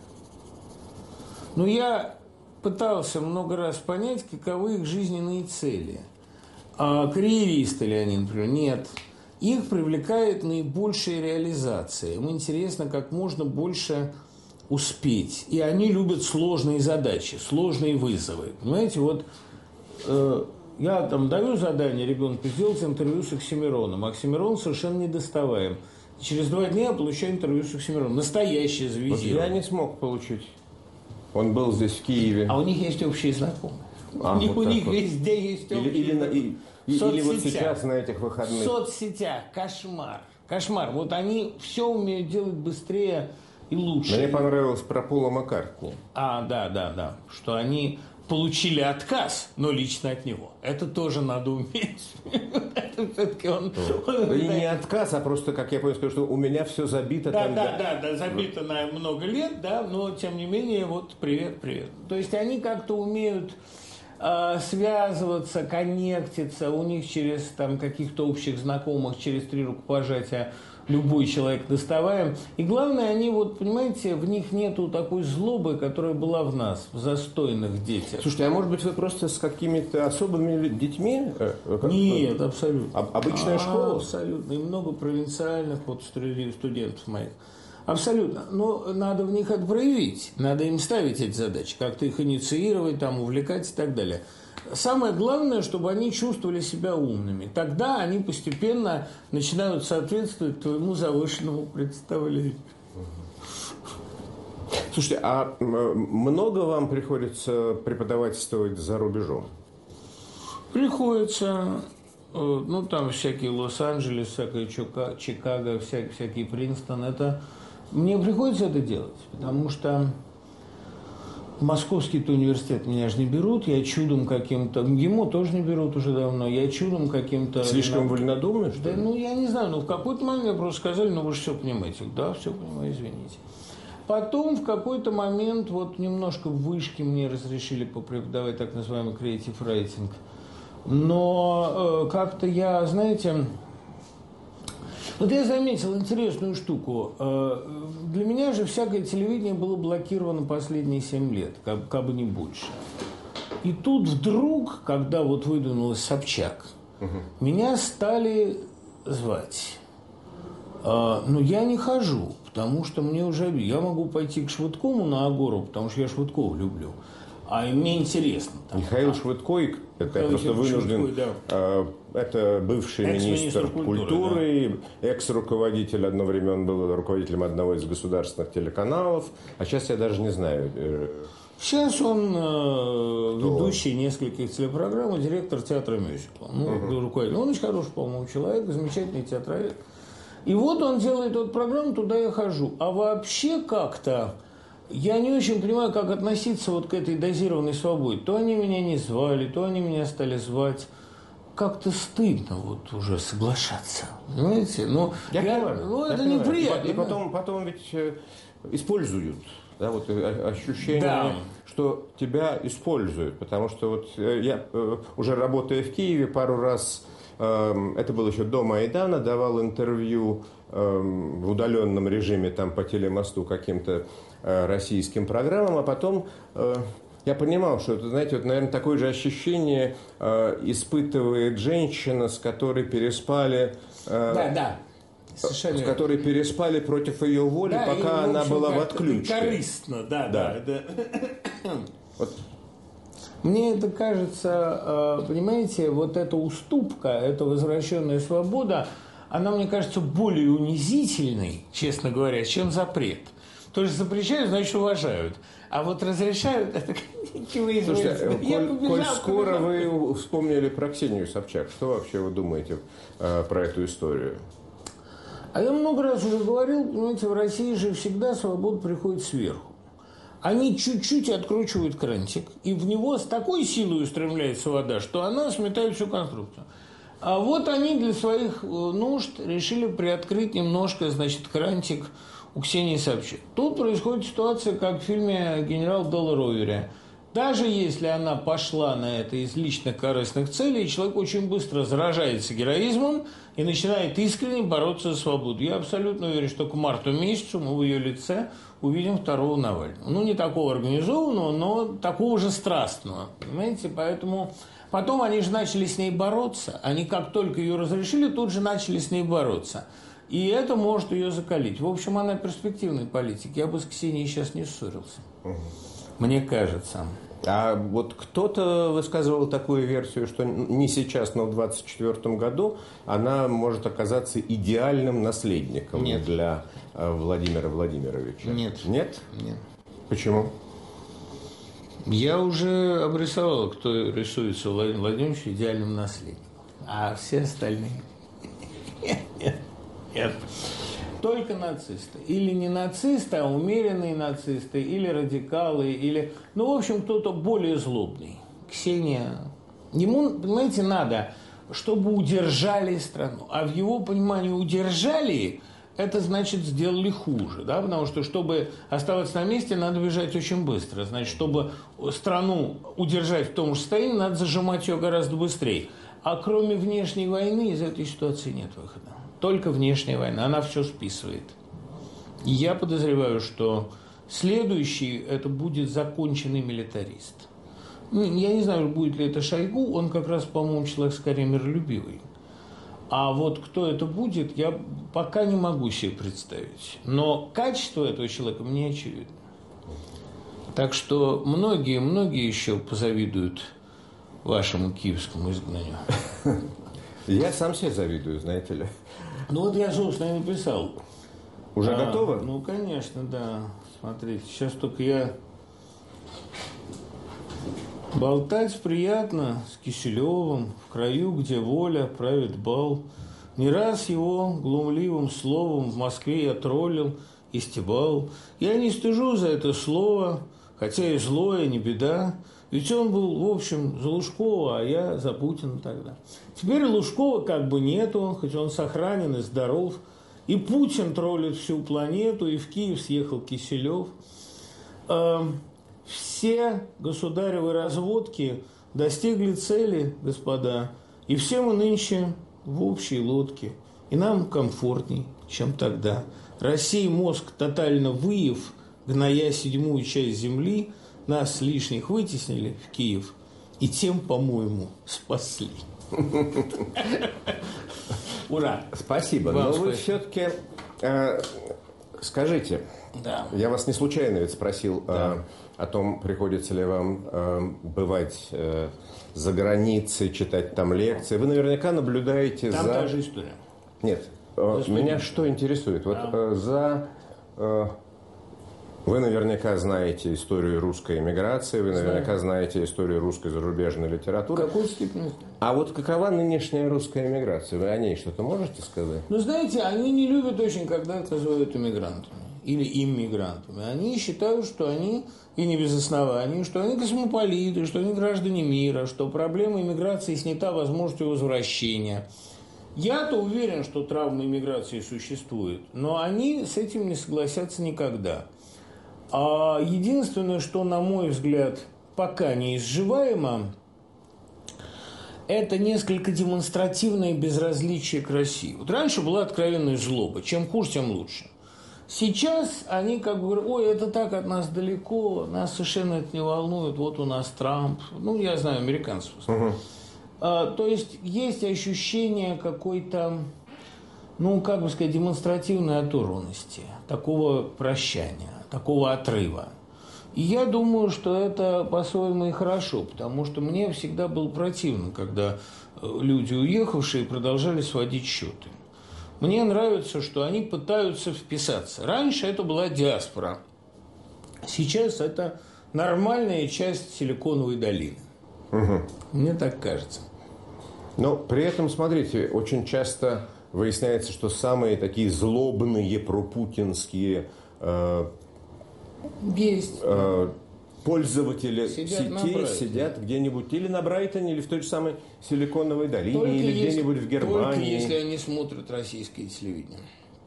я пытался много раз понять, каковы их жизненные цели. Карьеристы ли они, например? Нет. Их привлекает наибольшая реализация. Им интересно как можно больше успеть. И они любят сложные задачи, сложные вызовы. Понимаете, вот... Я там даю задание ребенку сделать интервью с Оксимироном. Оксимирон совершенно недоставаем. Через 2 дня я получаю интервью с Оксимироном. Настоящее завизирование. Вот я не смог получить. Он был здесь, в Киеве. А у них есть общие знакомые. У них везде есть общие. Или вот сейчас на этих выходных. В соцсетях. Кошмар. Кошмар. Вот они все умеют делать быстрее и лучше. Мне понравилось про Пола Маккартни. Да. Что они... получили отказ, но лично от него. Это тоже надо уметь. Это все-таки он... И не отказ, а просто, как я понял, сказал, что у меня все забито. Да, забито на много лет, да, но тем не менее, вот привет. То есть они как-то умеют связываться, коннектиться, у них через там каких-то общих знакомых, через 3 рукопожатия любой человек доставаем. И главное, они вот, понимаете, в них нету такой злобы, которая была в нас, в застойных детях. Слушайте, а может быть вы просто с какими-то особыми детьми? Нет, абсолютно. Обычная школа? Абсолютно. И много провинциальных вот студентов моих. Абсолютно. Но надо в них это проявить. Надо им ставить эти задачи, как-то их инициировать, там, увлекать и так далее. Самое главное, чтобы они чувствовали себя умными. Тогда они постепенно начинают соответствовать твоему завышенному представлению. Слушайте, а много вам приходится преподавательствовать за рубежом? Приходится. Там всякие Лос-Анджелес, всякие Чикаго, всякие Принстон. Мне приходится это делать, потому что Московский университет меня же не берут, я чудом каким-то... МГИМО тоже не берут уже давно, я чудом каким-то... Слишком вольнодумный, что ли? Да, я не знаю, в какой-то момент мне просто сказали, вы же все понимаете. Да, все понимаю, извините. Потом в какой-то момент вот немножко в вышке мне разрешили попреподавать так называемый creative writing. Но как-то я, знаете... Вот я заметил интересную штуку. Для меня же всякое телевидение было блокировано последние 7 лет, как бы не больше. И тут вдруг, когда вот выдвинулась Собчак, меня стали звать. Но я не хожу, потому что мне уже... Я могу пойти к Швыдкому на Агору, потому что я Швыдкова люблю. А мне интересно. Михаил Швыдкой, это я просто вынужден... Швыдкой, да. Это бывший министр культуры, да. Экс-руководитель, одно время он был руководителем одного из государственных телеканалов, а сейчас я даже не знаю. Сейчас он ведущий нескольких телепрограмм, директор театра мюзикла. Руководитель. Он очень хороший, по-моему, человек, замечательный театровед. И вот он делает эту программу, туда я хожу. А вообще как-то... Я не очень понимаю, как относиться вот к этой дозированной свободе. То они меня не звали, то они меня стали звать. как-то стыдно вот уже соглашаться. Понимаете? Ну, это понимаю. неприятно. И потом ведь используют. Да, вот ощущение, да. что тебя используют. Потому что вот я, уже работая в Киеве, пару раз, это было еще до Майдана, давал интервью в удаленном режиме там по телемосту каким-то российским программам, а потом я понимал, что это, знаете, вот, наверное, такое же ощущение испытывает женщина, с которой переспали... Совершенно. С которой переспали против ее воли, да, пока она была в отключке. Корыстно, да. Вот. Мне это кажется, понимаете, вот эта уступка, эта возвращенная свобода, она, мне кажется, более унизительной, честно говоря, чем запрет. То есть запрещают, значит, уважают. А вот разрешают, это... Слушайте, коль скоро вы вспомнили про Ксению Собчак, что вообще вы думаете про эту историю? А я много раз уже говорил, понимаете, в России же всегда свобода приходит сверху. Они чуть-чуть откручивают крантик, и в него с такой силой устремляется вода, что она сметает всю конструкцию. А вот они для своих нужд решили приоткрыть немножко, значит, крантик у Ксении Собчак. Тут происходит ситуация, как в фильме «Генерал Делла Ровера». Даже если она пошла на это из личных корыстных целей, человек очень быстро заражается героизмом и начинает искренне бороться за свободу. Я абсолютно уверен, что к марту месяцу мы в ее лице увидим второго Навального. Ну, не такого организованного, но такого же страстного. Понимаете? Поэтому потом они же начали с ней бороться. Они как только ее разрешили, тут же начали с ней бороться. И это может ее закалить. В общем, она перспективный политик. Я бы с Ксенией сейчас не ссорился. Мне кажется. А вот кто-то высказывал такую версию, что не сейчас, но в 2024 году она может оказаться идеальным наследником для Владимира Владимировича. Нет. Нет? Нет. Почему? Я уже обрисовал, кто рисуется Владимиру Владимировичу идеальным наследником. А все остальные... Нет. Только нацисты. Или не нацисты, а умеренные нацисты, или радикалы, или... Ну, в общем, кто-то более злобный. Ксения... Ему, понимаете, надо, чтобы удержали страну. А в его понимании удержали, это значит сделали хуже. Да? Потому что, чтобы оставаться на месте, надо бежать очень быстро. Значит, чтобы страну удержать в том же состоянии, надо зажимать ее гораздо быстрее. А кроме внешней войны из этой ситуации нет выхода. Только внешняя война, она все списывает. И я подозреваю, что следующий это будет законченный милитарист. Ну, я не знаю, будет ли это Шойгу, он как раз, по-моему, человек скорее миролюбивый. А вот кто это будет, я пока не могу себе представить. Но качество этого человека мне очевидно. Так что многие еще позавидуют вашему киевскому изгнанию. Я сам себе завидую, знаете ли. Ну вот я, собственно, и написал. Уже готово? Ну, конечно, да. Смотрите, сейчас только я... Болтать приятно с Киселевым в краю, где воля правит бал. Не раз его глумливым словом в Москве я троллил и стебал. Я не стыжу за это слово, хотя и злое, не беда. Ведь он был, в общем, за Лужкова, а я за Путина тогда. Теперь Лужкова как бы нету, хоть он сохранен и здоров. И Путин троллит всю планету, и в Киев съехал Киселев. Все государевы разводки достигли цели, господа. И все мы нынче в общей лодке. И нам комфортней, чем тогда. России мозг тотально выев, гная седьмую часть земли, нас лишних вытеснили в Киев и тем, по-моему, спасли. Ура! Спасибо. Но вы все-таки скажите, я вас не случайно ведь спросил о том, приходится ли вам бывать за границей, читать там лекции. Вы наверняка наблюдаете там та же история. Нет. Меня что интересует? Вот вы наверняка знаете историю русской эмиграции, вы наверняка знаете историю русской зарубежной литературы. В какой степени? А вот какова нынешняя русская эмиграция? Вы о ней что-то можете сказать? Ну, знаете, они не любят очень, когда их называют эмигрантами. или иммигрантами, они считают, что они, и не без оснований, что они космополиты, что они граждане мира, что проблема иммиграции снята возможностью возвращения. Я-то уверен, что травма иммиграции существует, но они с этим не согласятся никогда. А единственное, что, на мой взгляд, пока не изживаемо, это несколько демонстративное безразличие к России. Вот раньше была откровенная злоба. Чем хуже, тем лучше. Сейчас они как бы говорят, ой, это так от нас далеко, нас совершенно это не волнует, вот у нас Трамп. Ну, я знаю американцев. То есть есть ощущение какой-то, ну, как бы сказать, демонстративной оторванности, такого прощания, такого отрыва. И я думаю, что это по-своему и хорошо, потому что мне всегда было противно, когда люди, уехавшие, продолжали сводить счеты. Мне нравится, что они пытаются вписаться. Раньше это была диаспора. Сейчас это нормальная часть Силиконовой долины. Мне так кажется. Но при этом, смотрите, очень часто выясняется, что самые такие злобные пропутинские пользователи сетей сидят где-нибудь или на Брайтоне, или в той же самой Силиконовой долине, только или где-нибудь в Германии. Только если они смотрят российское телевидение.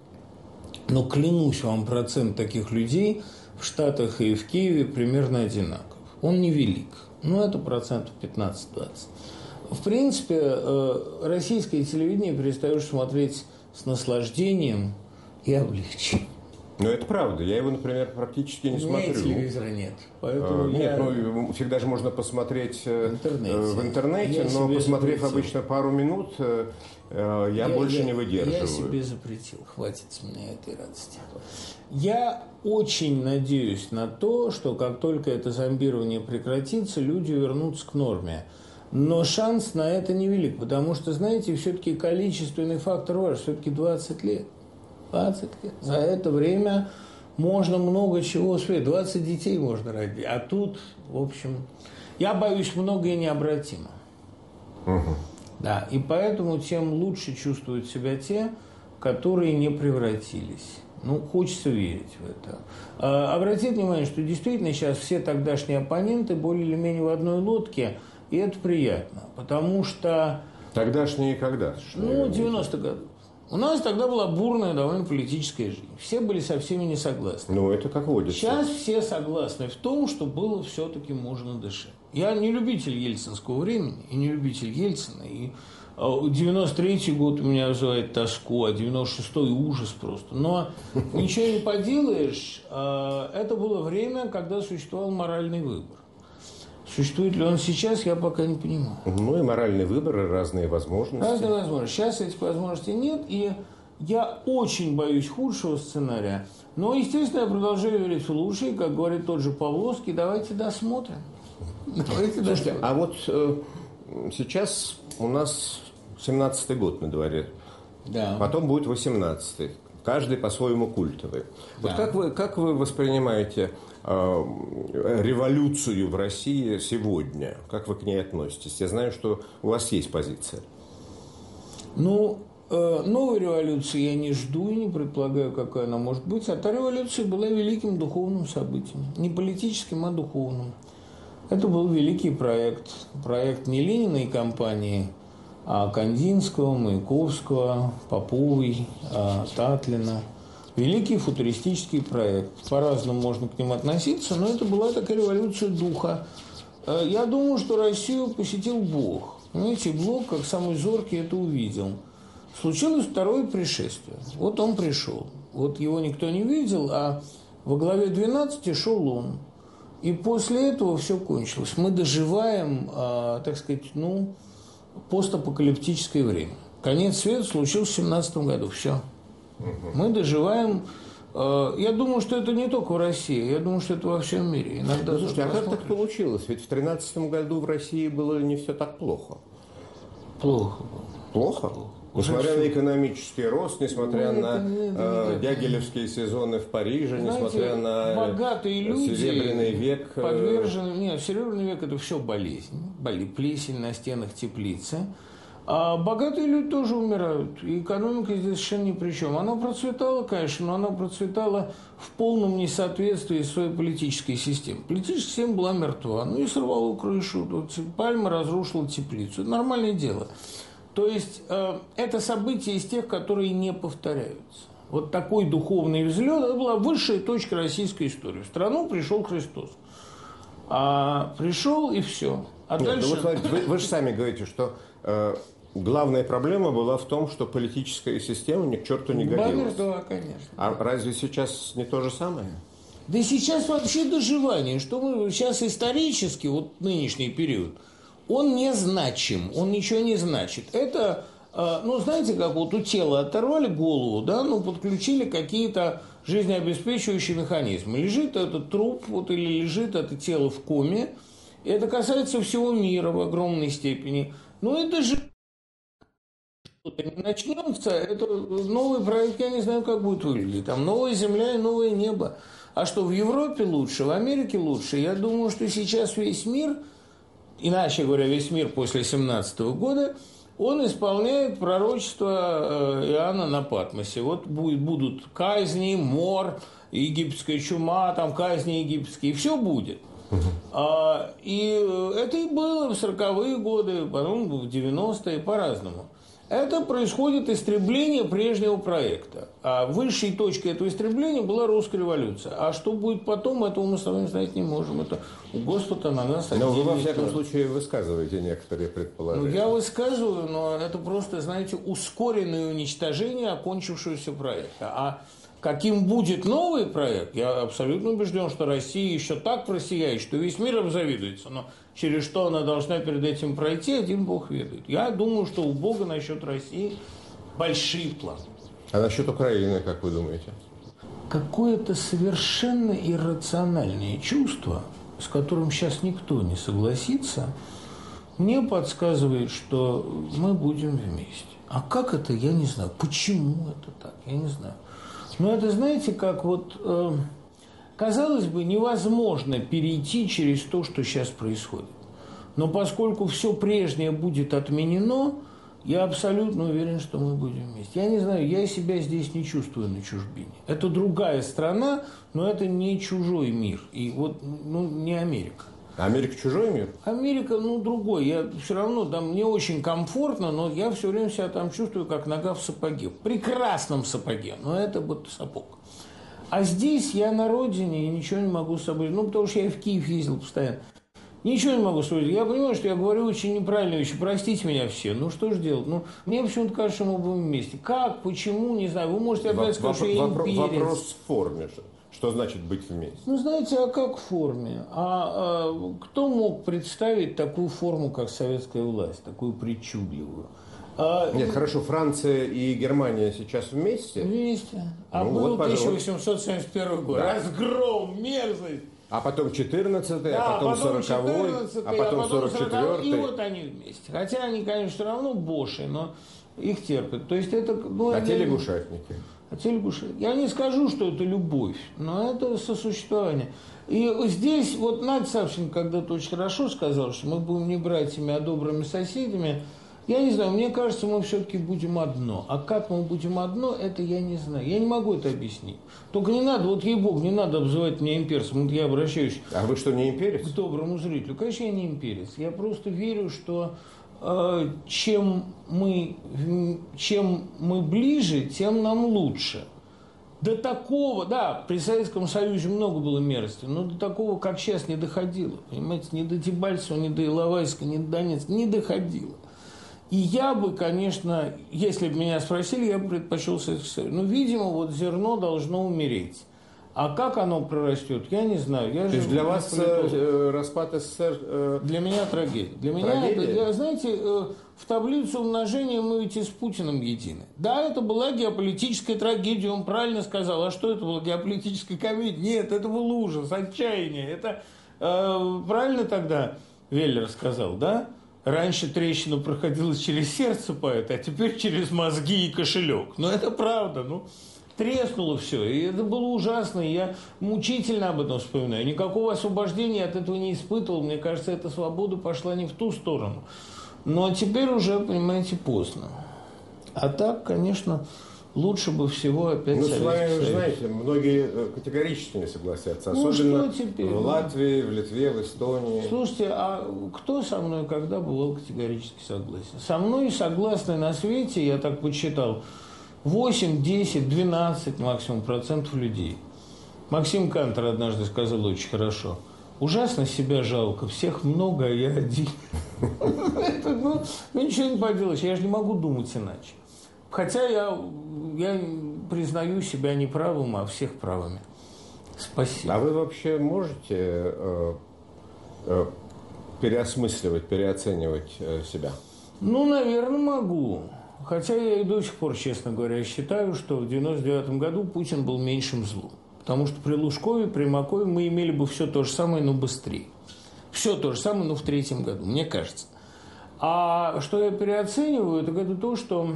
Но клянусь вам, процент таких людей в Штатах и в Киеве примерно одинаков. Он невелик. Ну, это процентов 15-20. В принципе, российское телевидение перестаешь смотреть с наслаждением и облегчением. Ну, это правда. Я его, например, практически не смотрю. Телевизора нет. Поэтому нет, ну, всегда же можно посмотреть в интернете, но посмотрев обычно пару минут, я больше не выдерживаю. Я себе запретил. Хватит с меня этой радости. Я очень надеюсь на то, что как только это зомбирование прекратится, люди вернутся к норме. Но шанс на это невелик, потому что, знаете, все-таки количественный фактор важен. Все-таки 20 лет. 20 лет. За это время можно много чего успеть. 20 детей можно родить. А тут, в общем, я боюсь, многое необратимо. Да, и поэтому тем лучше чувствуют себя те, которые не превратились. Ну, хочется верить в это. Обратите внимание, что действительно сейчас все тогдашние оппоненты более или менее в одной лодке, и это приятно, потому что... Тогдашние когда? Ну, 90-х годов. У нас тогда была бурная довольно политическая жизнь. Все были со всеми не согласны. Ну, это как водится. Сейчас все согласны в том, что было все-таки можно дышать. Я не любитель ельцинского времени, и не любитель Ельцина. И 93-й год у меня вызывает тоску, а 96-й ужас просто. Но ничего не поделаешь. Это было время, когда существовал моральный выбор. Существует ли он сейчас, я пока не понимаю. Ну и моральный выбор, и разные возможности. Разные возможности. Сейчас этих возможностей нет, и я очень боюсь худшего сценария. Но, естественно, я продолжаю верить в лучшее, как говорит тот же Павловский, давайте досмотрим. Давайте досмотрим. А вот сейчас у нас 17-й год на дворе. Да. Потом будет 18-й. Каждый по-своему культовый. Да. Вот как вы воспринимаете революцию в России сегодня? Как вы к ней относитесь? Я знаю, что у вас есть позиция. Ну, новой революции я не жду и не предполагаю, какая она может быть. А та революция была великим духовным событием. Не политическим, а духовным. Это был великий проект. Проект не Лениной компании, а Кандинского, Маяковского, Поповой, Татлина. Великий футуристический проект. По-разному можно к ним относиться, но это была такая революция духа. Я думаю, что Россию посетил Бог. Понимаете, Бог, как самый зоркий, это увидел. Случилось второе пришествие. Вот он пришел. Вот его никто не видел, а во главе 12 шел он. И после этого все кончилось. Мы доживаем, так сказать, постапокалиптическое время. Конец света случился в 17 году. Все. Мы доживаем. Я думаю, что это не только в России. Я думаю, что это во всем мире. Иногда слушайте, а как так получилось? Ведь в 13 году в России было не все так плохо. Плохо было. Плохо? Несмотря на экономический рост, несмотря на дягилевские сезоны в Париже, несмотря на богатые люди Серебряный век. Подвержены... Нет, Серебряный век – это все болезнь. Плесень на стенах теплицы. А богатые люди тоже умирают. И экономика здесь совершенно ни при чем. Она процветала, конечно, но она процветала в полном несоответствии своей политической системе. Политическая система была мертва. Ну и сорвала крышу. Вот Пальма разрушила теплицу. Это нормальное дело. То есть это события из тех, которые не повторяются. Вот такой духовный взлет, это была высшая точка российской истории. В страну пришел Христос. Пришел и все. Нет, дальше... ну вот, смотрите, вы же сами говорите, что главная проблема была в том, что политическая система ни к черту не годилась. Да, конечно. А разве сейчас не то же самое? Да сейчас вообще доживание, что мы сейчас исторически, вот нынешний период, он не значим, он ничего не значит. Это, ну, знаете, как вот у тела оторвали голову, да, ну, подключили какие-то жизнеобеспечивающие механизмы. Лежит этот труп, вот, или лежит это тело в коме, и это касается всего мира в огромной степени. Ну, это же что-то не начнется, это новый проект, я не знаю, как будет выглядеть. Там новая земля и новое небо. А что, в Европе лучше, в Америке лучше? Я думаю, что сейчас весь мир, иначе говоря, весь мир после 17 года, он исполняет пророчество Иоанна на Патмосе. Вот будут казни, мор, египетская чума, там казни египетские, все будет. И это и было в 40-е годы, потом в 90-е, по-разному. Это происходит истребление прежнего проекта. А высшей точкой этого истребления была русская революция. А что будет потом, этого мы с вами знать не можем. Это у Господа на нас. Но вы, во всяком случае, высказываете некоторые предположения. Ну, я высказываю, но это просто, знаете, ускоренное уничтожение окончившегося проекта. А каким будет новый проект, я абсолютно убежден, что Россия еще так просияет, что весь мир обзавидуется. Но через что она должна перед этим пройти, один Бог ведает. Я думаю, что у Бога насчет России большие планы. А насчет Украины, как вы думаете? Какое-то совершенно иррациональное чувство, с которым сейчас никто не согласится, мне подсказывает, что мы будем вместе. А как это, я не знаю. Почему это так, я не знаю. Но это, знаете, как вот, казалось бы, невозможно перейти через то, что сейчас происходит. Но поскольку все прежнее будет отменено, я абсолютно уверен, что мы будем вместе. Я не знаю, я себя здесь не чувствую на чужбине. Это другая страна, но это не чужой мир. И вот, ну, не Америка. Америка чужой мир? Америка, ну, другой. Я все равно, там мне очень комфортно, но я все время себя там чувствую, как нога в сапоге. В прекрасном сапоге, но это вот сапог. А здесь я на родине и ничего не могу с собой... Ну, потому что я в Киев ездил постоянно. Ничего не могу с собой. Я понимаю, что я говорю очень неправильные вещи. Простите меня все. Ну, что же делать? Ну, мне почему-то кажется, что мы будем вместе. Как? Почему? Не знаю. Вы можете опять сказать, что я имперец. Вопрос в форме. Что значит быть вместе? Ну, знаете, а как в форме? Кто мог представить такую форму, как советская власть, такую причудливую? Нет, хорошо, Франция и Германия сейчас вместе? Вместе. Ну, был вот, 1871 год. Да. Разгром, мерзость. А потом 14-й, да, а потом 40-й, а потом 44-й. И вот они вместе. Хотя они, конечно, все равно боши, но их терпят. То есть это... Ну, а те лягушатники? Я не скажу, что это любовь, но это сосуществование. И здесь, вот Надя Савченко когда-то очень хорошо сказала, что мы будем не братьями, а добрыми соседями. Я не знаю, мне кажется, мы все-таки будем одно. А как мы будем одно, это я не знаю. Я не могу это объяснить. Только не надо, вот ей-богу, не надо обзывать меня имперцем. Вот я обращаюсь... А вы что, не имперец? К доброму зрителю. Конечно, я не имперец. Я просто верю, что чем мы ближе, тем нам лучше. До такого, да, при Советском Союзе много было мерзости, но до такого, как сейчас, не доходило. Понимаете, ни до Дебальцева, ни до Иловайска, ни до Донецка не доходило. И я бы, конечно, если бы меня спросили, я бы предпочел Советский Союз. Но, видимо, вот зерно должно умереть. А как оно прорастет, я не знаю. То есть для вас распад СССР... Для меня трагедия. Для меня это, знаете, в таблицу умножения мы ведь и с Путиным едины. Да, это была геополитическая трагедия, он правильно сказал. А что это была геополитическая комедия? Нет, это был ужас, отчаяние. Это правильно тогда Веллер сказал, да? Раньше трещина проходила через сердце поэта, а теперь через мозги и кошелек. Но это правда, треснуло все, и это было ужасно, и я мучительно об этом вспоминаю. Никакого освобождения от этого не испытывал, мне кажется, эта свобода пошла не в ту сторону. Но теперь уже, понимаете, поздно. А так, конечно, лучше бы всего опять Советский Союз. Ну, с вами, знаете, многие категорически не согласятся. Особенно в Латвии, в Литве, в Эстонии. Слушайте, а кто со мной когда бывал категорически согласен? Со мной согласны на свете, я так подсчитал, 8, 10, 12 максимум процентов людей. Максим Кантор однажды сказал очень хорошо. Ужасно себя жалко, всех много, а я один. Ну, ничего не поделаешь, я же не могу думать иначе. Хотя я признаю себя не правым, а всех правыми. Спасибо. А вы вообще можете переосмысливать, переоценивать себя? Ну, наверное, могу. Хотя я и до сих пор, честно говоря, считаю, что в 1999 году Путин был меньшим злом. Потому что при Лужкове, при Макове мы имели бы все то же самое, но быстрее. Все то же самое, но в третьем году, мне кажется. А что я переоцениваю, так это то, что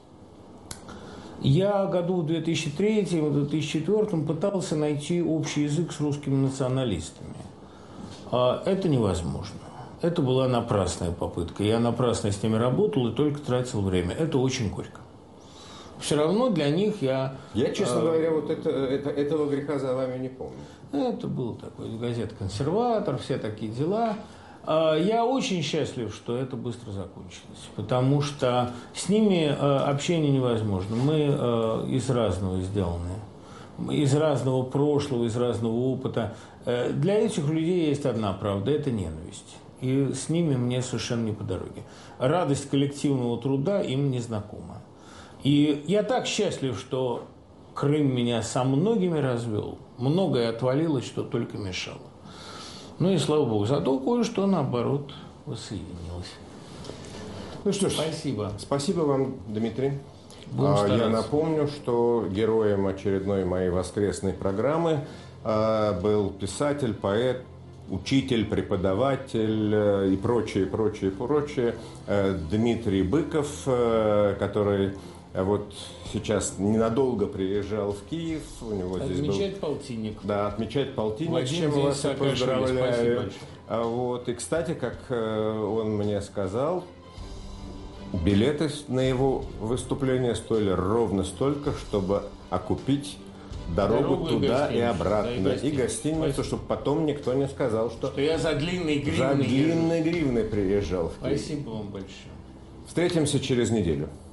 я году в 2003 и 2004 пытался найти общий язык с русскими националистами. Это невозможно. Это была напрасная попытка. Я напрасно с ними работал и только тратил время. Это очень горько. Все равно для них я... Я, честно говоря, вот этого греха за вами не помню. Это был такой газета «Консерватор», все такие дела. Я очень счастлив, что это быстро закончилось, потому что с ними общение невозможно. Мы из разного сделаны, из разного прошлого, из разного опыта. Для этих людей есть одна правда – это ненависть. И с ними мне совершенно не по дороге. Радость коллективного труда им не знакома. И я так счастлив, что Крым меня со многими развел. Многое отвалилось, что только мешало. Ну и слава богу, зато кое-что, наоборот, воссоединилось. Ну что ж, спасибо. Спасибо вам, Дмитрий. Я напомню, что героем очередной моей воскресной программы был писатель, поэт, учитель, преподаватель и прочее Дмитрий Быков, который вот сейчас ненадолго приезжал в Киев. У него отмечает полтинник. Да, отмечает полтинник, с чем вас поздравляю. Вот. И, кстати, как он мне сказал, билеты на его выступление стоили ровно столько, чтобы окупить дорогу туда и обратно. И гостиницу, чтобы потом никто не сказал, что я за длинные гривны гривны приезжал в Киев. Спасибо вам большое. Встретимся через неделю.